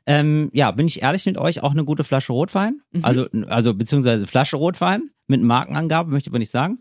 Speaker 3: Ja, bin ich ehrlich mit euch, auch eine gute Flasche Rotwein. Also beziehungsweise Flasche Rotwein mit Markenangabe, möchte ich aber nicht sagen.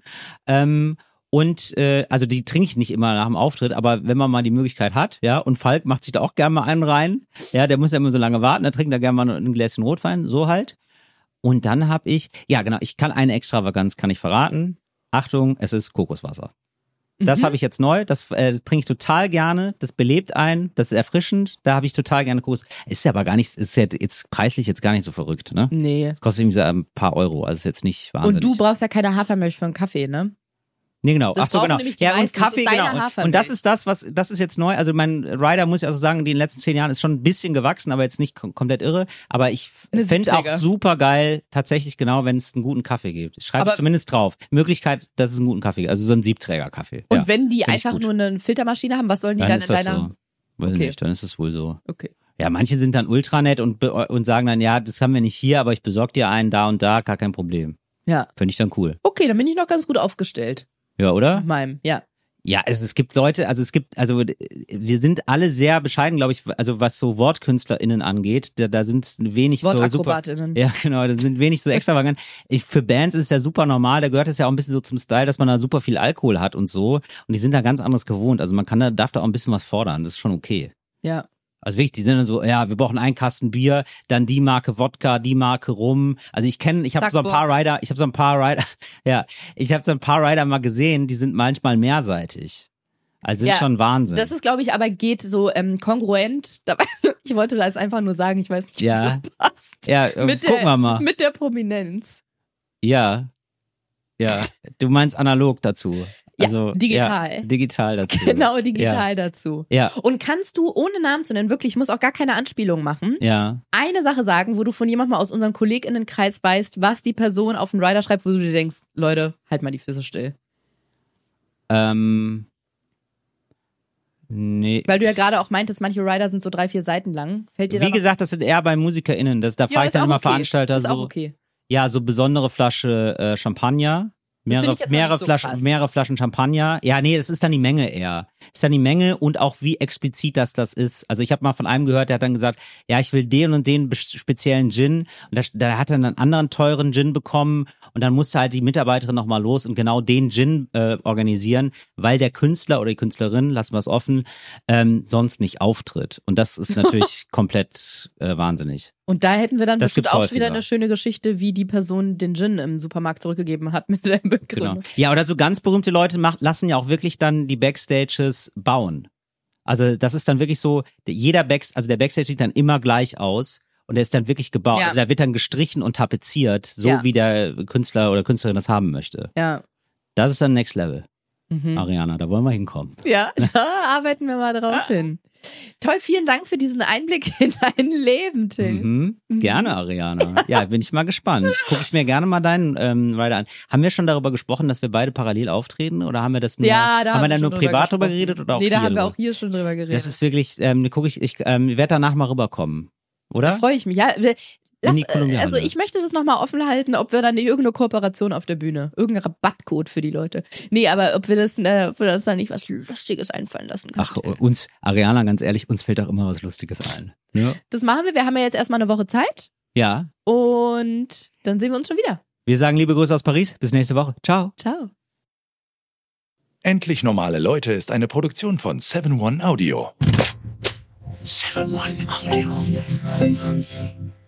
Speaker 3: Also die trinke ich nicht immer nach dem Auftritt, aber wenn man mal die Möglichkeit hat, ja, und Falk macht sich da auch gerne mal einen rein, ja, der muss ja immer so lange warten, da trinkt er gerne mal ein Gläschen Rotwein, so halt. Und dann habe ich, ja genau, ich kann eine Extravaganz, kann ich verraten. Achtung, es ist Kokoswasser. Das habe ich jetzt neu, das trinke ich total gerne, das belebt einen, das ist erfrischend, da habe ich total gerne Kokos. Ist ja aber gar nicht, ist ja jetzt preislich jetzt gar nicht so verrückt, ne?
Speaker 2: Nee.
Speaker 3: Das kostet irgendwie so ein paar Euro, also ist jetzt nicht wahnsinnig.
Speaker 2: Und du brauchst ja keine Hafermilch für einen Kaffee, ne?
Speaker 3: Nee, genau.
Speaker 2: Das
Speaker 3: Ach so,
Speaker 2: brauchen
Speaker 3: genau.
Speaker 2: nämlich die
Speaker 3: Ja, und
Speaker 2: meisten. Das
Speaker 3: Kaffee,
Speaker 2: ist deine
Speaker 3: genau. Und
Speaker 2: Hafermilch.
Speaker 3: das ist das ist jetzt neu. Also mein Rider, muss ich also sagen, die in den letzten 10 Jahren ist schon ein bisschen gewachsen, aber jetzt nicht komplett irre. Aber ich
Speaker 2: Eine
Speaker 3: fände auch
Speaker 2: Siebträger.
Speaker 3: super geil, tatsächlich genau, wenn es einen guten Kaffee gibt. Schreibe
Speaker 2: Aber-
Speaker 3: es zumindest drauf. Möglichkeit, dass es einen guten Kaffee gibt. Also so ein Siebträger-Kaffee.
Speaker 2: Und
Speaker 3: ja,
Speaker 2: wenn die
Speaker 3: find ich
Speaker 2: einfach
Speaker 3: gut.
Speaker 2: nur eine Filtermaschine haben, was sollen die
Speaker 3: Dann
Speaker 2: dann
Speaker 3: ist
Speaker 2: in
Speaker 3: das
Speaker 2: deiner...
Speaker 3: so. Weiß
Speaker 2: Okay.
Speaker 3: nicht, dann ist es wohl so.
Speaker 2: Okay.
Speaker 3: Ja, manche sind dann ultranett und sagen dann, ja, das haben wir nicht hier, aber ich besorge dir einen da und da, gar kein Problem.
Speaker 2: Ja.
Speaker 3: Finde ich dann cool.
Speaker 2: Okay, dann bin ich noch ganz gut aufgestellt.
Speaker 3: Ja, oder?
Speaker 2: Nach meinem, ja.
Speaker 3: Ja, es gibt Leute, also wir sind alle sehr bescheiden, glaube ich, also was so WortkünstlerInnen angeht, da sind wenig so super.
Speaker 2: Wortakrobatinnen.
Speaker 3: Ja, genau, da sind wenig so extravagant. Für Bands ist es ja super normal, da gehört es ja auch ein bisschen so zum Style, dass man da super viel Alkohol hat und so. Und die sind da ganz anderes gewohnt. Also darf da auch ein bisschen was fordern, das ist schon okay.
Speaker 2: Ja.
Speaker 3: Also wirklich, die sind dann so, ja, wir brauchen einen Kasten Bier, dann die Marke Wodka, die Marke Rum. Also ich habe so ein paar Rider, ich habe so ein paar Rider mal gesehen, die sind manchmal mehrseitig. Also sind
Speaker 2: Ja,
Speaker 3: schon Wahnsinn.
Speaker 2: Das ist, glaube ich, aber geht so kongruent. Dabei, ich wollte das einfach nur sagen, ich weiß nicht, ob
Speaker 3: Ja.
Speaker 2: das passt.
Speaker 3: Ja, gucken wir mal.
Speaker 2: Mit der Prominenz.
Speaker 3: Ja. Ja, du meinst analog dazu.
Speaker 2: Ja,
Speaker 3: Also,
Speaker 2: digital.
Speaker 3: Ja, digital dazu.
Speaker 2: Genau, digital dazu.
Speaker 3: Ja.
Speaker 2: Und kannst du, ohne Namen zu nennen, wirklich, ich muss auch gar keine Anspielung machen,
Speaker 3: Ja.
Speaker 2: eine Sache sagen, wo du von jemandem aus unserem KollegInnenkreis weißt, was die Person auf dem Rider schreibt, wo du dir denkst, Leute, halt mal die Füße still.
Speaker 3: Nee.
Speaker 2: Weil du ja gerade auch meintest, manche Rider sind so 3-4 Seiten lang. Fällt dir da
Speaker 3: Wie
Speaker 2: noch-
Speaker 3: gesagt, das sind eher bei MusikerInnen. Da
Speaker 2: Ja,
Speaker 3: frage ich
Speaker 2: ist
Speaker 3: dann
Speaker 2: auch
Speaker 3: immer
Speaker 2: okay.
Speaker 3: Veranstalter
Speaker 2: Ist
Speaker 3: so.
Speaker 2: auch okay.
Speaker 3: Ja, so besondere Flasche Champagner.
Speaker 2: Das finde ich jetzt noch nicht so krass.
Speaker 3: Mehrere Flaschen Champagner. Ja, nee, das ist dann die Menge eher. Ist dann die Menge und auch wie explizit das ist. Also ich habe mal von einem gehört, der hat dann gesagt, ja, ich will den und den speziellen Gin. Und da hat er dann einen anderen teuren Gin bekommen und dann musste halt die Mitarbeiterin nochmal los und genau den Gin organisieren, weil der Künstler oder die Künstlerin, lassen wir es offen, sonst nicht auftritt. Und das ist natürlich komplett wahnsinnig.
Speaker 2: Und da hätten wir dann
Speaker 3: Das
Speaker 2: bestimmt
Speaker 3: gibt's
Speaker 2: auch
Speaker 3: häufiger.
Speaker 2: wieder eine schöne Geschichte, wie die Person den Gin im Supermarkt zurückgegeben hat mit der Begründung.
Speaker 3: Genau. Ja, oder so ganz berühmte Leute lassen ja auch wirklich dann die Backstages bauen. Also das ist dann wirklich so, der Backstage sieht dann immer gleich aus und der ist dann wirklich gebaut.
Speaker 2: Ja.
Speaker 3: Also da wird dann gestrichen und tapeziert, so
Speaker 2: Ja.
Speaker 3: wie der Künstler oder Künstlerin das haben möchte.
Speaker 2: Ja.
Speaker 3: Das ist dann Next Level,
Speaker 2: Mhm.
Speaker 3: Ariana, da wollen wir hinkommen.
Speaker 2: Ja, da arbeiten wir mal drauf hin. Toll, vielen Dank für diesen Einblick in dein Leben, Till.
Speaker 3: Mhm. Gerne, Ariana. Ja, bin ich mal gespannt. Gucke ich mir gerne mal deinen Rider an. Haben wir schon darüber gesprochen, dass wir beide parallel auftreten oder haben wir das nur,
Speaker 2: Ja, da
Speaker 3: haben wir dann
Speaker 2: schon
Speaker 3: nur privat drüber
Speaker 2: gesprochen.
Speaker 3: geredet oder auch
Speaker 2: Nee, da
Speaker 3: hier
Speaker 2: haben wir
Speaker 3: drüber?
Speaker 2: auch hier schon drüber geredet.
Speaker 3: Das ist wirklich, ich werde danach mal rüberkommen, oder?
Speaker 2: Da freue ich mich. Ja,
Speaker 3: In die Kolumbianer.
Speaker 2: also ich möchte das nochmal offen halten, ob wir dann irgendeine Kooperation auf der Bühne, irgendein Rabattcode für die Leute. Nee, aber ob wir uns da nicht was Lustiges einfallen lassen können.
Speaker 3: Ach, uns, Ariana, ganz ehrlich, uns fällt auch immer was Lustiges ein. Ja.
Speaker 2: Das machen wir. Wir haben ja jetzt erstmal eine Woche Zeit
Speaker 3: Ja,
Speaker 2: und dann sehen wir uns schon wieder.
Speaker 3: wir sagen liebe Grüße aus Paris. Bis nächste Woche. Ciao.
Speaker 2: Ciao.
Speaker 5: Endlich normale Leute ist eine Produktion von 7-One Audio. 7-One Audio.